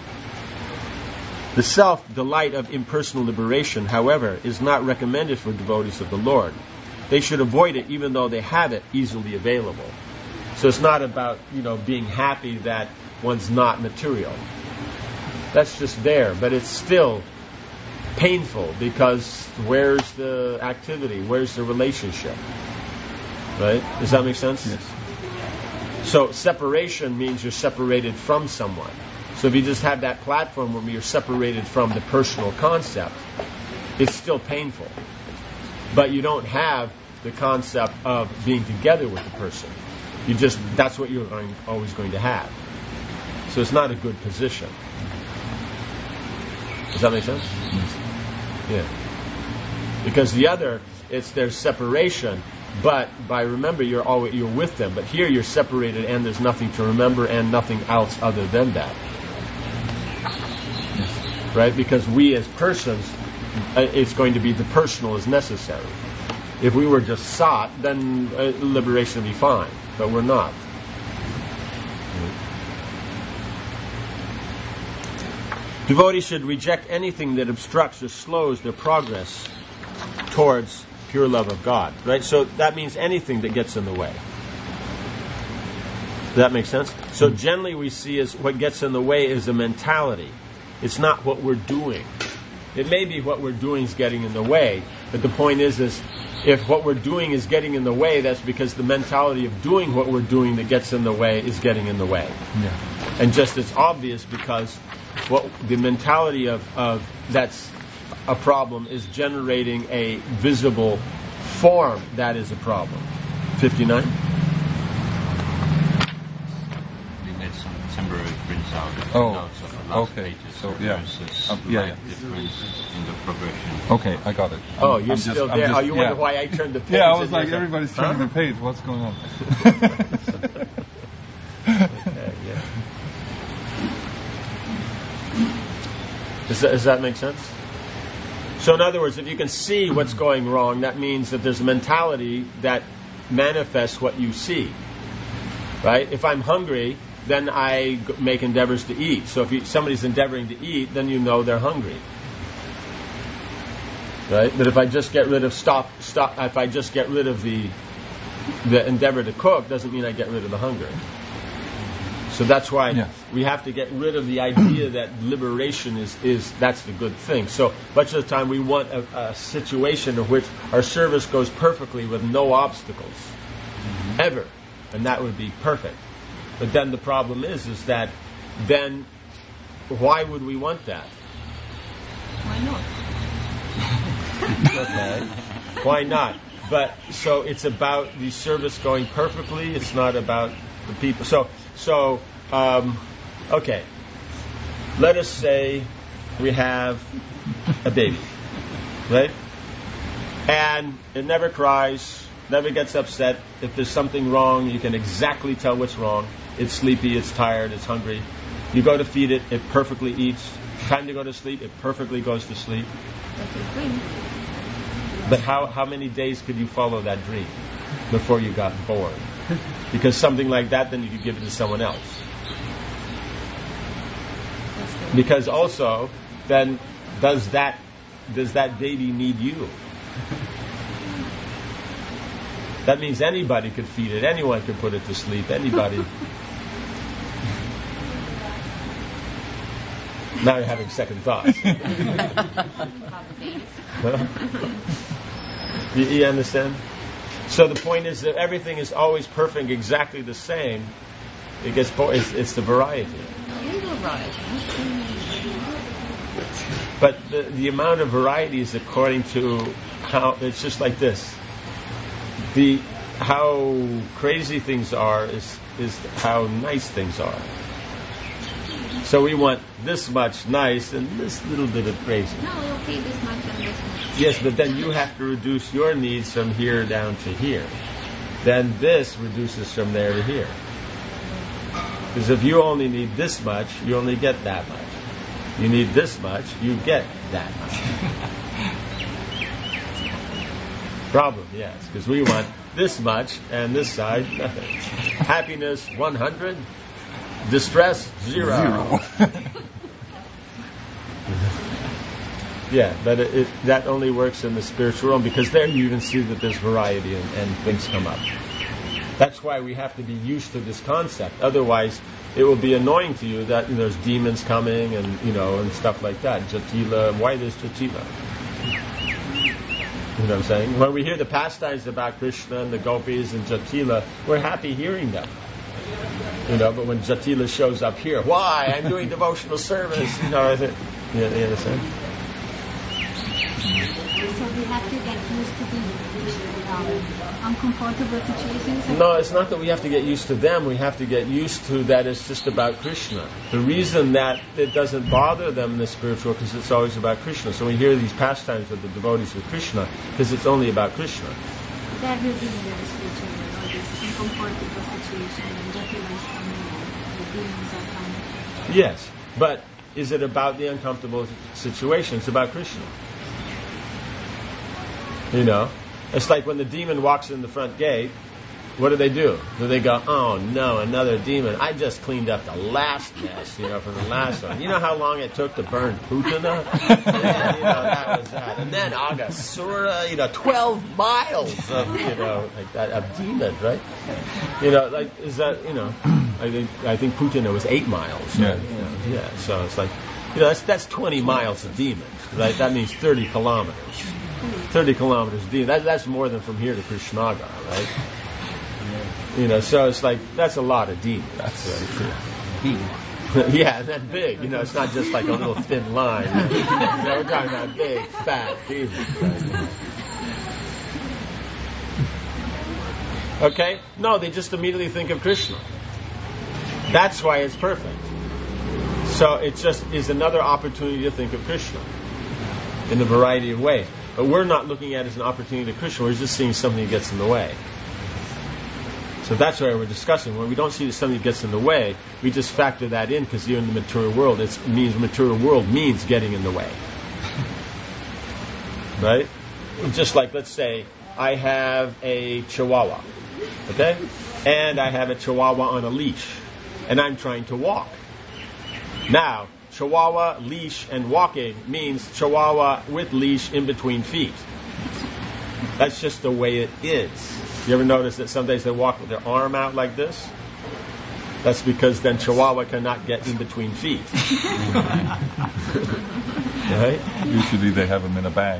Speaker 1: The self-delight of impersonal liberation, however, is not recommended for devotees of the Lord. they should avoid it even though they have it easily available. So it's not about, being happy that one's not material. That's just there, but it's still painful because where's the activity? Where's the relationship? Right? Does that make sense?
Speaker 2: Yes.
Speaker 1: So separation means you're separated from someone. So if you just have that platform where you're separated from the personal concept, it's still painful. But you don't have the concept of being together with the person. That's what you're always going to have. So it's not a good position. Does that make sense?
Speaker 2: Yes.
Speaker 1: Yeah. Because the other, there's separation, but remember you're with them. But here you're separated and there's nothing to remember and nothing else other than that.
Speaker 2: Yes.
Speaker 1: Right? Because we as persons, it's going to be the personal is necessary. If we were just sat, then liberation would be fine. But we're not. Devotees should reject anything that obstructs or slows their progress towards pure love of God. Right? So that means anything that gets in the way. Does that make sense? So generally we see as what gets in the way is the mentality. It's not what we're doing. It may be what we're doing is getting in the way, but the point is if what we're doing is getting in the way, that's because the mentality of doing what we're doing that gets in the way is getting in the way.
Speaker 2: Yeah.
Speaker 1: And just it's obvious because what the mentality of that's a problem is generating a visible form that is a problem. 59?
Speaker 7: Some temporary prints out the
Speaker 2: Oh,
Speaker 7: notes of the last
Speaker 2: okay.
Speaker 7: pages.
Speaker 2: So,
Speaker 7: There is a slight difference in the progression.
Speaker 2: Okay, I got it.
Speaker 1: Oh, you're
Speaker 2: I'm
Speaker 1: still
Speaker 2: I'm
Speaker 1: there. You wonder
Speaker 2: yeah.
Speaker 1: why I turned the page.
Speaker 2: Yeah, I was
Speaker 1: and
Speaker 2: like,
Speaker 1: you're
Speaker 2: everybody's turning the page. What's going on?
Speaker 1: Okay, yeah. Does that make sense? So in other words, if you can see what's going wrong, that means that there's a mentality that manifests what you see. Right? If I'm hungry, then I make endeavors to eat. So if somebody's endeavoring to eat, then you know they're hungry. Right? But if I just get rid of if I just get rid of the endeavor to cook, doesn't mean I get rid of the hunger. So that's why we have to get rid of the idea that liberation is that's the good thing. So much of the time we want a situation in which our service goes perfectly with no obstacles, ever, and that would be perfect. But then the problem is that then why would we want that?
Speaker 3: Why not?
Speaker 1: Okay, why not? But so it's about the service going perfectly. It's not about the people. So, okay. Let us say we have a baby, right? And it never cries, never gets upset. If there's something wrong, you can exactly tell what's wrong. It's sleepy, it's tired, it's hungry. You go to feed it, it perfectly eats. Time to go to sleep, it perfectly goes to sleep.
Speaker 3: That's a dream.
Speaker 1: But how many days could you follow that dream before you got bored? Because something like that, then you could give it to someone else. Because also, then does that baby need you? That means anybody could feed it, anyone could put it to sleep, anybody. Now you're having second thoughts. You understand? So the point is that everything is always perfect, exactly the same. It's the variety. But the amount of variety is according to how it's just like this. How crazy things are is how nice things are. So we want this much nice and this little bit of crazy.
Speaker 3: No, okay, this much and this much.
Speaker 1: Yes, but then you have to reduce your needs from here down to here. Then this reduces from there to here. Because if you only need this much, you only get that much. You need this much, you get that much. Problem, yes, because we want this much and this side, nothing. Happiness, 100. Distress, 0. Yeah, but that only works in the spiritual realm, because there you even see that there's variety and things come up. That's why we have to be used to this concept. Otherwise, it will be annoying to you that there's demons coming and and stuff like that. Jatila, why there's Jatila? You know what I'm saying? When we hear the pastimes about Krishna and the gopis and Jatila, we're happy hearing them. But when Jatila shows up here, why? I'm doing devotional service. You understand?
Speaker 8: So we have to get used to the uncomfortable situations?
Speaker 1: No, it's not that we have to get used to them. We have to get used to that it's just about Krishna. The reason that it doesn't bother them in the spiritual, because it's always about Krishna. So we hear these pastimes of the devotees with Krishna, because it's only about Krishna.
Speaker 8: That will be in the future, this uncomfortable situation, and Jatila is coming, and the demons are coming.
Speaker 1: Yes, but is it about the uncomfortable situation? It's about Krishna. It's like when the demon walks in the front gate, what do? Do they go, oh no, another demon? I just cleaned up the last mess, from the last one. You know how long it took to burn Putana? That was that. And then Agasura, 12 miles of, like that, of demons, right? Is that, I think Putana was 8 miles. Right? Yeah. So it's like, that's 20 miles of demons, right? That means 30 kilometers. 30 kilometers deep. That's more than from here to Krishnagar, right? So it's like, that's a lot of demons. That's right. Yeah, that's big. It's not just like a little thin line. We're talking about big, fat demons. Right? Okay? No, they just immediately think of Krishna. That's why it's perfect. So it just is another opportunity to think of Krishna in a variety of ways. But we're not looking at it as an opportunity to Krishna. We're just seeing something that gets in the way. So that's why we're discussing. When we don't see that something gets in the way, we just factor that in, because you're in the material world. Material world means getting in the way. Right? Just like, let's say, I have a chihuahua. Okay? And I have a chihuahua on a leash. And I'm trying to walk. Now, Chihuahua, leash, and walking means Chihuahua with leash in between feet. That's just the way it is. You ever notice that some days they walk with their arm out like this? That's because then Chihuahua cannot get in between feet. Right?
Speaker 2: Usually they have them in a bag.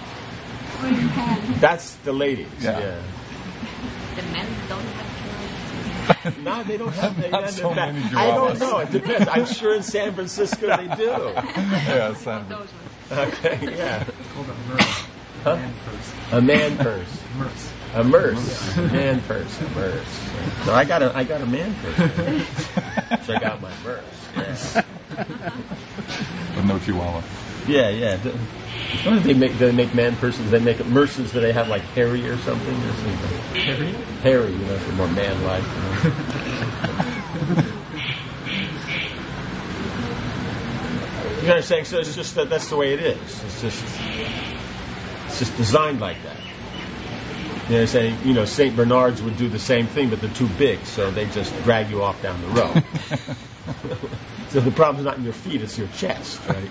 Speaker 1: That's the ladies. Yeah.
Speaker 3: The men don't have
Speaker 1: No, they don't have
Speaker 2: Not so many
Speaker 1: I don't know. It depends. I'm sure in San Francisco they do.
Speaker 2: Yeah,
Speaker 3: those ones.
Speaker 1: Okay, yeah.
Speaker 4: Hold on, merce.
Speaker 1: Huh? A man purse.
Speaker 4: Merce.
Speaker 1: A merce. Man purse. A merce. So I got a man purse. Check out my merce. Yeah.
Speaker 2: But no chihuahua.
Speaker 1: Yeah. What do they make? Do they make man purses? Do they make merces? Do they have like Harry or something?
Speaker 4: Harry?
Speaker 1: Harry, for more man-like. You know what I'm saying? So it's just that's the way it is. It's just designed like that. You know what I'm saying? St. Bernards would do the same thing, but they're too big, so they just drag you off down the road. So the problem's not in your feet, it's your chest, right?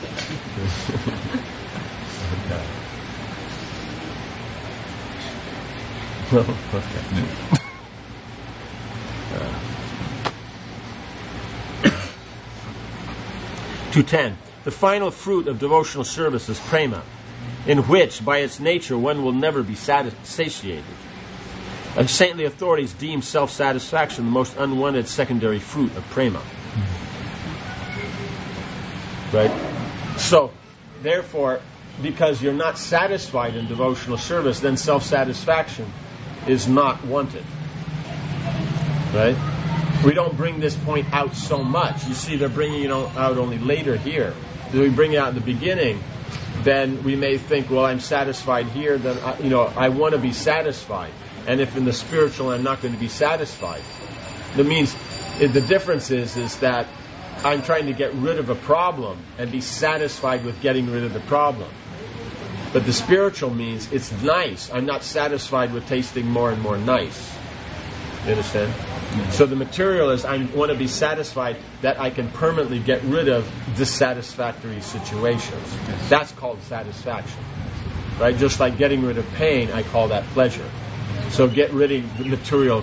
Speaker 1: Okay. 210. The final fruit of devotional service is prema, in which, by its nature, one will never be satiated. And saintly authorities deem self-satisfaction the most unwanted secondary fruit of prema. Right? So, therefore, because you're not satisfied in devotional service, then self-satisfaction is not wanted. Right? We don't bring this point out so much. You see, they're bringing it out only later here. If we bring it out in the beginning, then we may think, well, I'm satisfied here, then I want to be satisfied. And if in the spiritual I'm not going to be satisfied, that means the difference is that I'm trying to get rid of a problem and be satisfied with getting rid of the problem. But the spiritual means it's nice. I'm not satisfied with tasting more and more nice. You understand? So the material is, I want to be satisfied that I can permanently get rid of dissatisfactory situations. That's called satisfaction. Right? Just like getting rid of pain, I call that pleasure. So get rid of the material,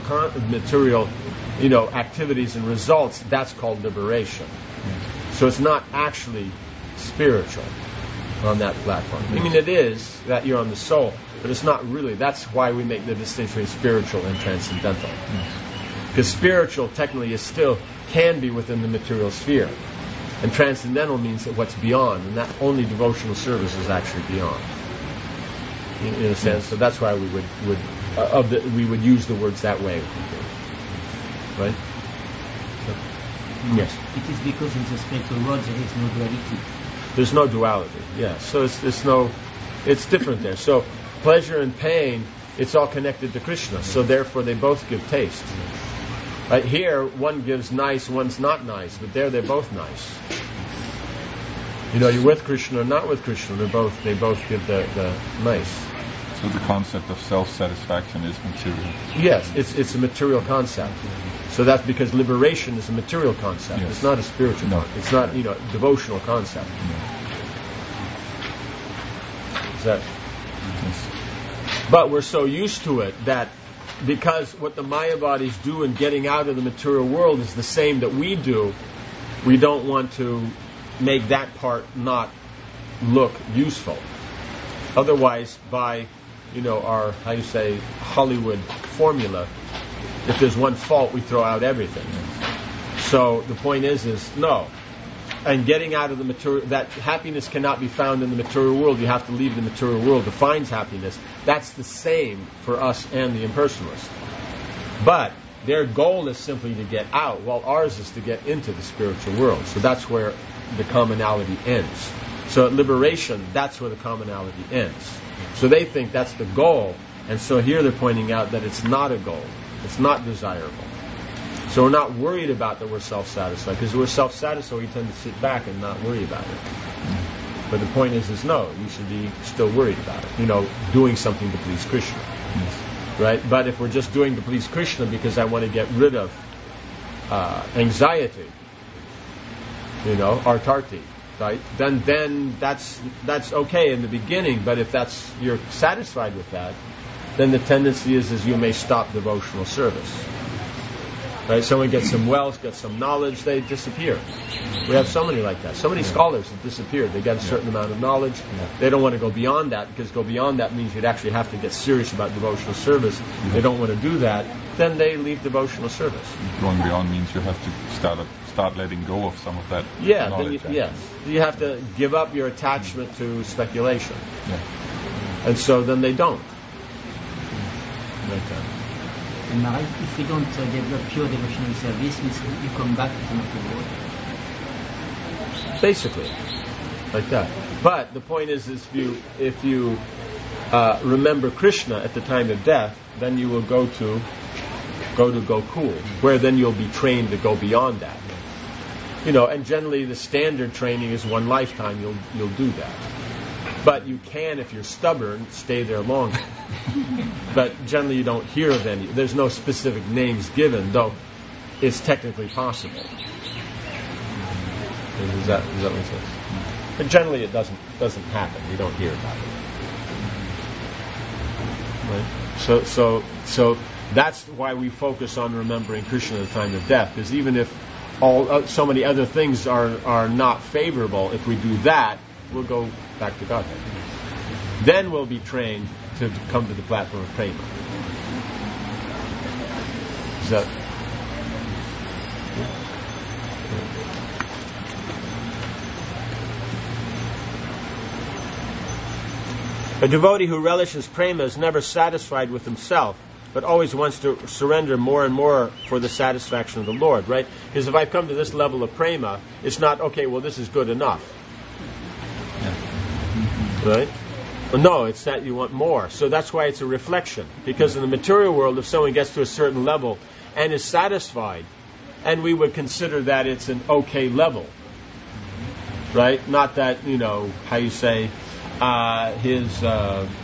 Speaker 1: activities and results, that's called liberation. So it's not actually spiritual on that platform. I mean, it is that you're on the soul, but it's not really. That's why we make the distinction between spiritual and transcendental. Because spiritual technically can be within the material sphere. And transcendental means that what's beyond, and that only devotional service is actually beyond. In a sense, so that's why we would use the words that way. Right? So, yes.
Speaker 5: It is because in the spiritual world there is no duality.
Speaker 1: There's no duality. Yes. So it's different there. So pleasure and pain, it's all connected to Krishna. So therefore they both give taste. Right here, one gives nice, one's not nice, but there they're both nice. You're with Krishna or not with Krishna, they both give the nice.
Speaker 2: So the concept of self-satisfaction is material.
Speaker 1: Yes, it's a material concept. So that's because liberation is a material concept.
Speaker 2: Yes.
Speaker 1: It's not a spiritual concept. It's not, devotional concept. Is that?
Speaker 2: Yes.
Speaker 1: But we're so used to it that because what the Mayavadis do in getting out of the material world is the same that we do, we don't want to make that part not look useful. Otherwise, by our Hollywood formula, if there's one fault, we throw out everything. So the point is no. And getting out of the material, that happiness cannot be found in the material world. You have to leave the material world to find happiness. That's the same for us and the impersonalists. But their goal is simply to get out, while ours is to get into the spiritual world. So that's where the commonality ends. So at liberation, that's where the commonality ends. So they think that's the goal, and so here they're pointing out that it's not a goal. It's not desirable. So we're not worried about that we're self-satisfied, because we're self-satisfied, we tend to sit back and not worry about it. But the point is no, you should be still worried about it. Doing something to please Krishna. Right? But if we're just doing to please Krishna because I want to get rid of anxiety, artarti, right? Then that's okay in the beginning. But if you're satisfied with that, then the tendency is you may stop devotional service. Right? Someone gets some wealth, gets some knowledge, they disappear. We have so many like that. So many scholars have disappeared. They get a certain amount of knowledge. They don't want to go beyond that, because go beyond that means you'd actually have to get serious about devotional service. They don't want to do that. Then they leave devotional service.
Speaker 2: Going beyond means you have to start letting go of some of that knowledge.
Speaker 1: Yes. You have to give up your attachment to speculation.
Speaker 2: Yeah.
Speaker 1: And so then they don't. Like that.
Speaker 5: And Maharaj, if we don't develop pure devotional service, you come back to the material world.
Speaker 1: Basically, like that. But the point is if you remember Krishna at the time of death, then you will go to Gokul, where then you'll be trained to go beyond that. And generally the standard training is one lifetime. You'll do that. But you can, if you're stubborn, stay there longer. But generally you don't hear of any. There's no specific names given, though it's technically possible. Does that make sense? But generally it doesn't happen. You don't hear about it. Right? So that's why we focus on remembering Krishna at the time of death. Because even if so many other things are not favorable, if we do that, we'll go back to Godhead. Then we'll be trained to come to the platform of prema. Is that? A devotee who relishes prema is never satisfied with himself, but always wants to surrender more and more for the satisfaction of the Lord, right? Because if I come to this level of prema, it's not, okay, well, this is good enough. Right? Well, no, it's that you want more. So that's why it's a reflection. Because in the material world, if someone gets to a certain level and is satisfied, and we would consider that it's an okay level, right? Not that, his,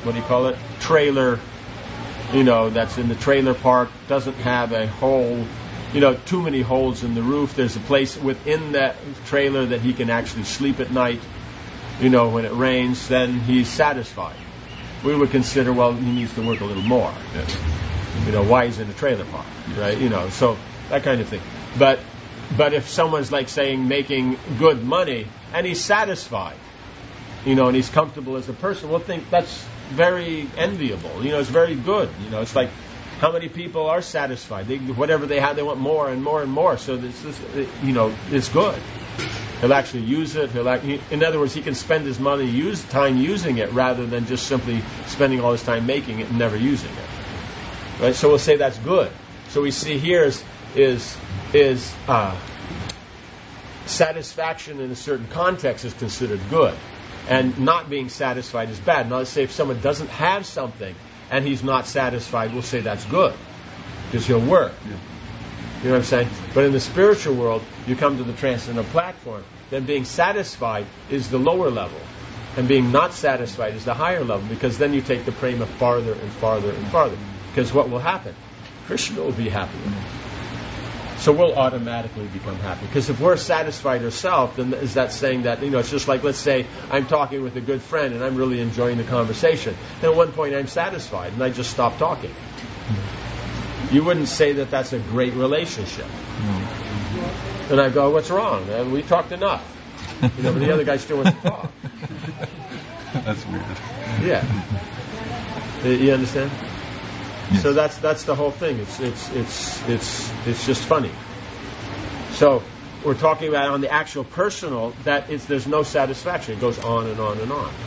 Speaker 1: trailer, that's in the trailer park doesn't have a whole too many holes in the roof. There's a place within that trailer that he can actually sleep at night. When it rains, then he's satisfied. We would consider, well, he needs to work a little more.
Speaker 2: Yes.
Speaker 1: Why he's in a trailer park, right? So that kind of thing. But if someone's like saying making good money and he's satisfied, and he's comfortable as a person, we'll think that's very enviable. It's very good. It's like, how many people are satisfied? Whatever they have, they want more and more and more. So this is, it's good. He'll actually use it. In other words, he can spend his time using it rather than just simply spending all his time making it and never using it. Right? So we'll say that's good. So we see here is satisfaction in a certain context is considered good, and not being satisfied is bad. Now, let's say if someone doesn't have something and he's not satisfied, we'll say that's good because he'll work.
Speaker 2: Yeah.
Speaker 1: You know what I'm saying? But in the spiritual world, you come to the transcendental platform, then being satisfied is the lower level, and being not satisfied is the higher level, because then you take the prema farther and farther and farther. Because what will happen? Krishna will be happier. So we'll automatically become happy. Because if we're satisfied ourselves, then is that saying that, it's just like, let's say I'm talking with a good friend and I'm really enjoying the conversation. Then at one point I'm satisfied and I just stop talking. You wouldn't say that that's a great relationship. And I go, what's wrong? We talked enough. But the other guy still wants to talk.
Speaker 2: That's weird.
Speaker 1: Yeah. You understand? Yes. So that's the whole thing. It's just funny. So we're talking about on the actual personal that there's no satisfaction. It goes on and on and on.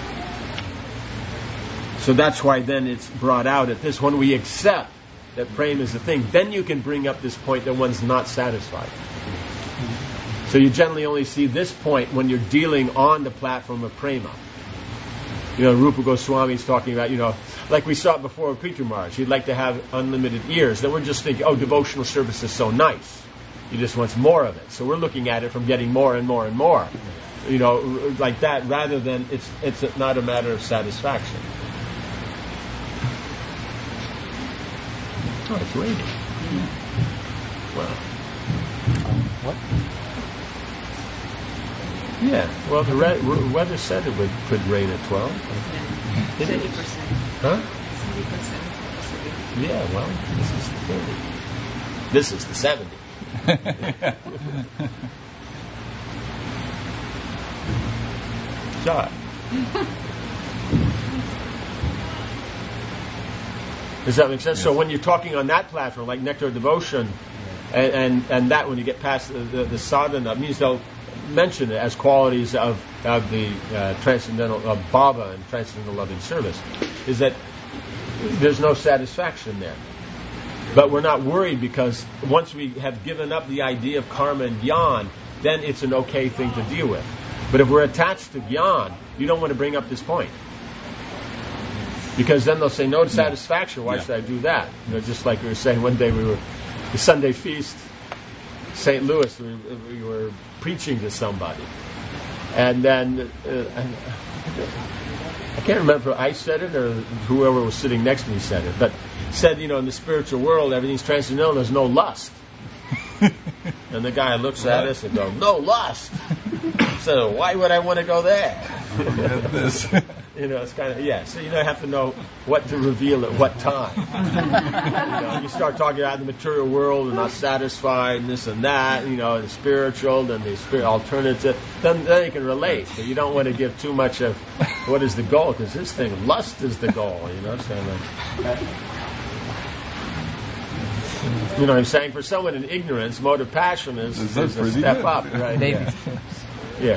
Speaker 1: So that's why then it's brought out at this. When we accept that prema is the thing, then you can bring up this point that one's not satisfied. So you generally only see this point when you're dealing on the platform of prema. Rupa Goswami is talking about, like we saw it before with Prithu Maharaj. He'd like to have unlimited ears. Then we're just thinking, devotional service is so nice. He just wants more of it. So we're looking at it from getting more and more and more. Like that, rather than it's not a matter of satisfaction. Oh, it's raining. Wow.
Speaker 2: What?
Speaker 1: Yeah. Well, the weather said it could rain at 12. It
Speaker 3: 30%.
Speaker 1: is. Huh?
Speaker 3: 30%.
Speaker 1: Yeah. Well, this is the 30. This is the 70. Shot. Does that make sense? Yes. So when you're talking on that platform, like Nectar of Devotion, and that when you get past the sadhana, it means they'll mention it as qualities of the transcendental of bhava and transcendental loving service, is that there's no satisfaction there. But we're not worried, because once we have given up the idea of karma and jnana, then it's an okay thing to deal with. But if we're attached to jnana, you don't want to bring up this point. Because then they'll say, no satisfaction, why should I do that? Just like we were saying one day, the Sunday feast, St. Louis, we were preaching to somebody. And then, I can't remember if I said it or whoever was sitting next to me said it, but said, in the spiritual world, everything's transcendental, there's no lust. And the guy looks at us and goes, no lust. So why would I want to go there? It's kind of, so you have to know what to reveal at what time. You start talking about the material world and not satisfied and this and that, the spiritual and the spirit alternative, then you can relate. But you don't want to give too much of what is the goal, because this thing, lust is the goal, so what I'm saying? For someone in ignorance, mode of passion is a step good. Up, right?
Speaker 5: Baby
Speaker 1: steps. Yeah.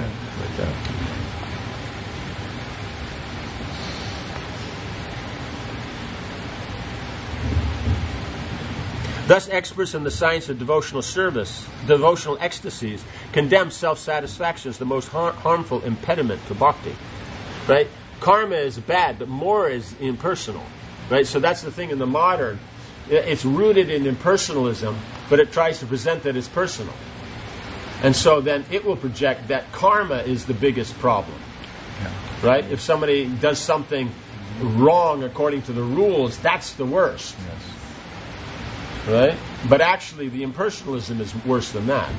Speaker 1: Thus, experts in the science of devotional service, devotional ecstasies, condemn self-satisfaction as the most harmful impediment to bhakti. Right? Karma is bad, but more is impersonal. Right? So that's the thing in the modern. It's rooted in impersonalism, but it tries to present that as personal. And so then it will project that karma is the biggest problem. Yeah. Right? If somebody does something wrong according to the rules, that's the worst.
Speaker 2: Yes.
Speaker 1: Right? But actually, the impersonalism is worse than that.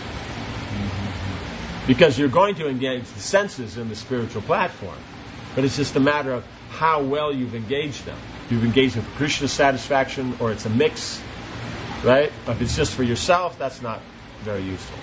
Speaker 1: Because you're going to engage the senses in the spiritual platform. But it's just a matter of how well you've engaged them. You've engaged them for Krishna's satisfaction, or it's a mix, right? If it's just for yourself, that's not very useful.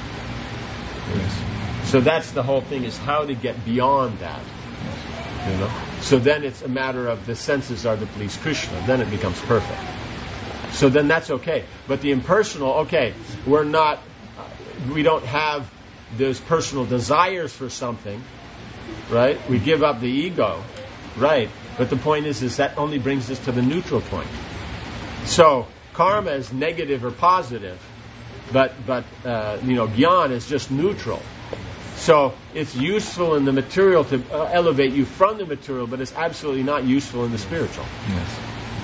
Speaker 1: Yes. So that's the whole thing, is how to get beyond that. You know? So then it's a matter of the senses are to please Krishna. Then it becomes perfect. So then that's okay. But the impersonal, okay, we don't have those personal desires for something, right? We give up the ego, right? But the point is that only brings us to the neutral point. So karma is negative or positive, but jnana is just neutral. So it's useful in the material to elevate you from the material, but it's absolutely not useful in the spiritual.
Speaker 2: Yes.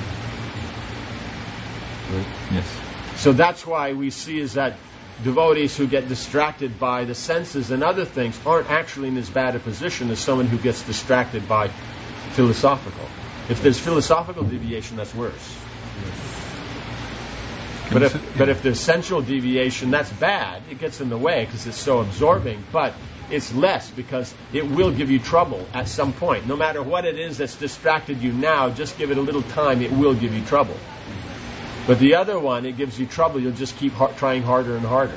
Speaker 1: Right?
Speaker 2: Yes.
Speaker 1: So that's why we see is that devotees who get distracted by the senses and other things aren't actually in as bad a position as someone who gets distracted by philosophical. If there's philosophical deviation, that's worse. But if there's sensual deviation, that's bad. It gets in the way because it's so absorbing. But it's less because it will give you trouble at some point. No matter what it is that's distracted you now, just give it a little time, it will give you trouble. But the other one, it gives you trouble. You'll just keep trying harder and harder.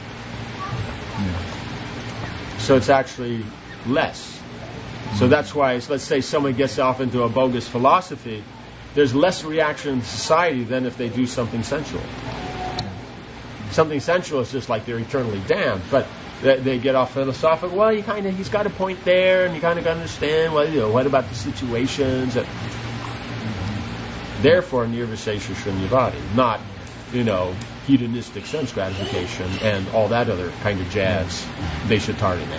Speaker 1: So it's actually less. So that's why, let's say someone gets off into a bogus philosophy, there's less reaction in society than if they do something sensual. Something sensual is just like they're eternally damned, but they get off philosophical. Well, he's got a point there, and you kind of got to understand. Well, what about the situations? Therefore, nirvisesha shunyavadi, not, hedonistic sense gratification and all that other kind of jazz. Veshatarine.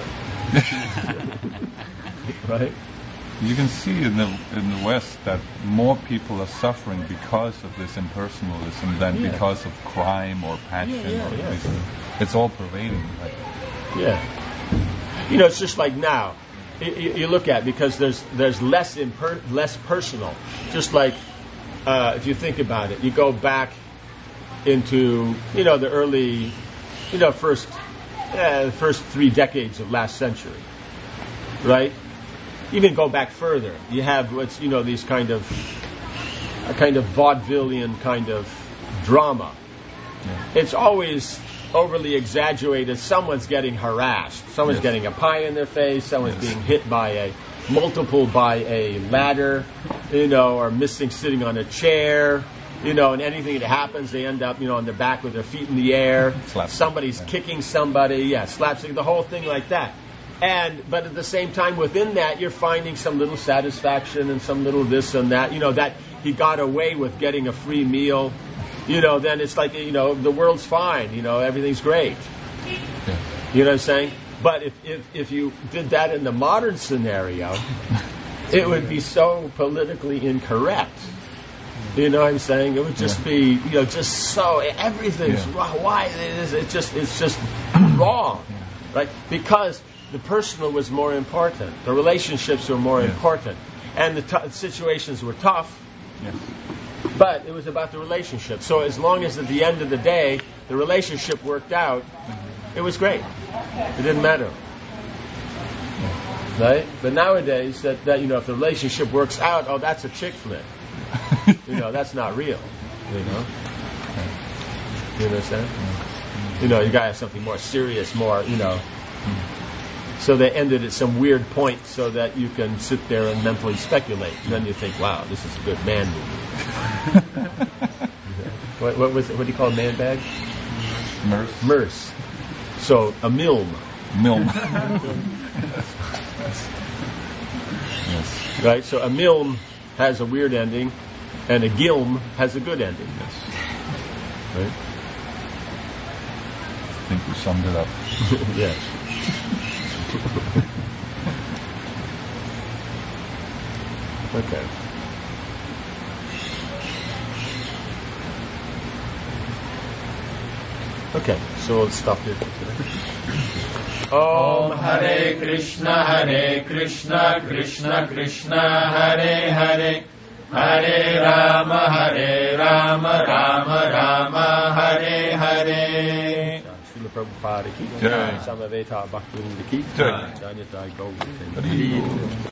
Speaker 1: Right?
Speaker 2: You can see in the West that more people are suffering because of this impersonalism than because of crime or passion. It's all pervading.
Speaker 1: Yeah. It's just like now. You look at, because there's less personal. Just like if you think about it, you go back into the early, first 3 decades of last century, right? Even go back further, you have what's these kind of vaudevillian kind of drama. It's always overly exaggerated. Someone's getting harassed. Someone's getting a pie in their face. Someone's being hit by a ladder, or sitting on a chair, and anything that happens, they end up, on their back with their feet in the air. Somebody's kicking somebody, slapstick, the whole thing like that. But at the same time, within that, you're finding some little satisfaction and some little this and that. That he got away with getting a free meal. Then it's like, the world's fine. Everything's great.
Speaker 2: Yeah.
Speaker 1: You know what I'm saying? But if you did that in the modern scenario, it would be so politically incorrect. You know what I'm saying? It would just be, just so everything's wrong. Why? It's just wrong, right? Because the personal was more important. The relationships were more important. And the situations were tough.
Speaker 2: Yes.
Speaker 1: But it was about the relationship. So as long as at the end of the day, the relationship worked out, it was great. It didn't matter. Right? But nowadays, that if the relationship works out, that's a chick flick. That's not real. You understand? You gotta have something more serious, more, So they ended at some weird point so that you can sit there and mentally speculate. And then you think, wow, this is a good man movie. What was it? What do you call a man bag? Merce. So a milm. Yes. Right? So a milm has a weird ending, and a gilm has a good ending.
Speaker 2: Yes.
Speaker 1: Right?
Speaker 2: I think we summed it up.
Speaker 1: Yes. Okay. Okay, so let's stop here for today. Om Hare Krishna, Krishna Krishna, Hare Hare, Hare Rama, Rama Rama, Srila Prabhupada ki
Speaker 2: Jai.
Speaker 1: Samaveta Bhaktivinoda ki
Speaker 2: Jai.
Speaker 1: Janyata Gaur.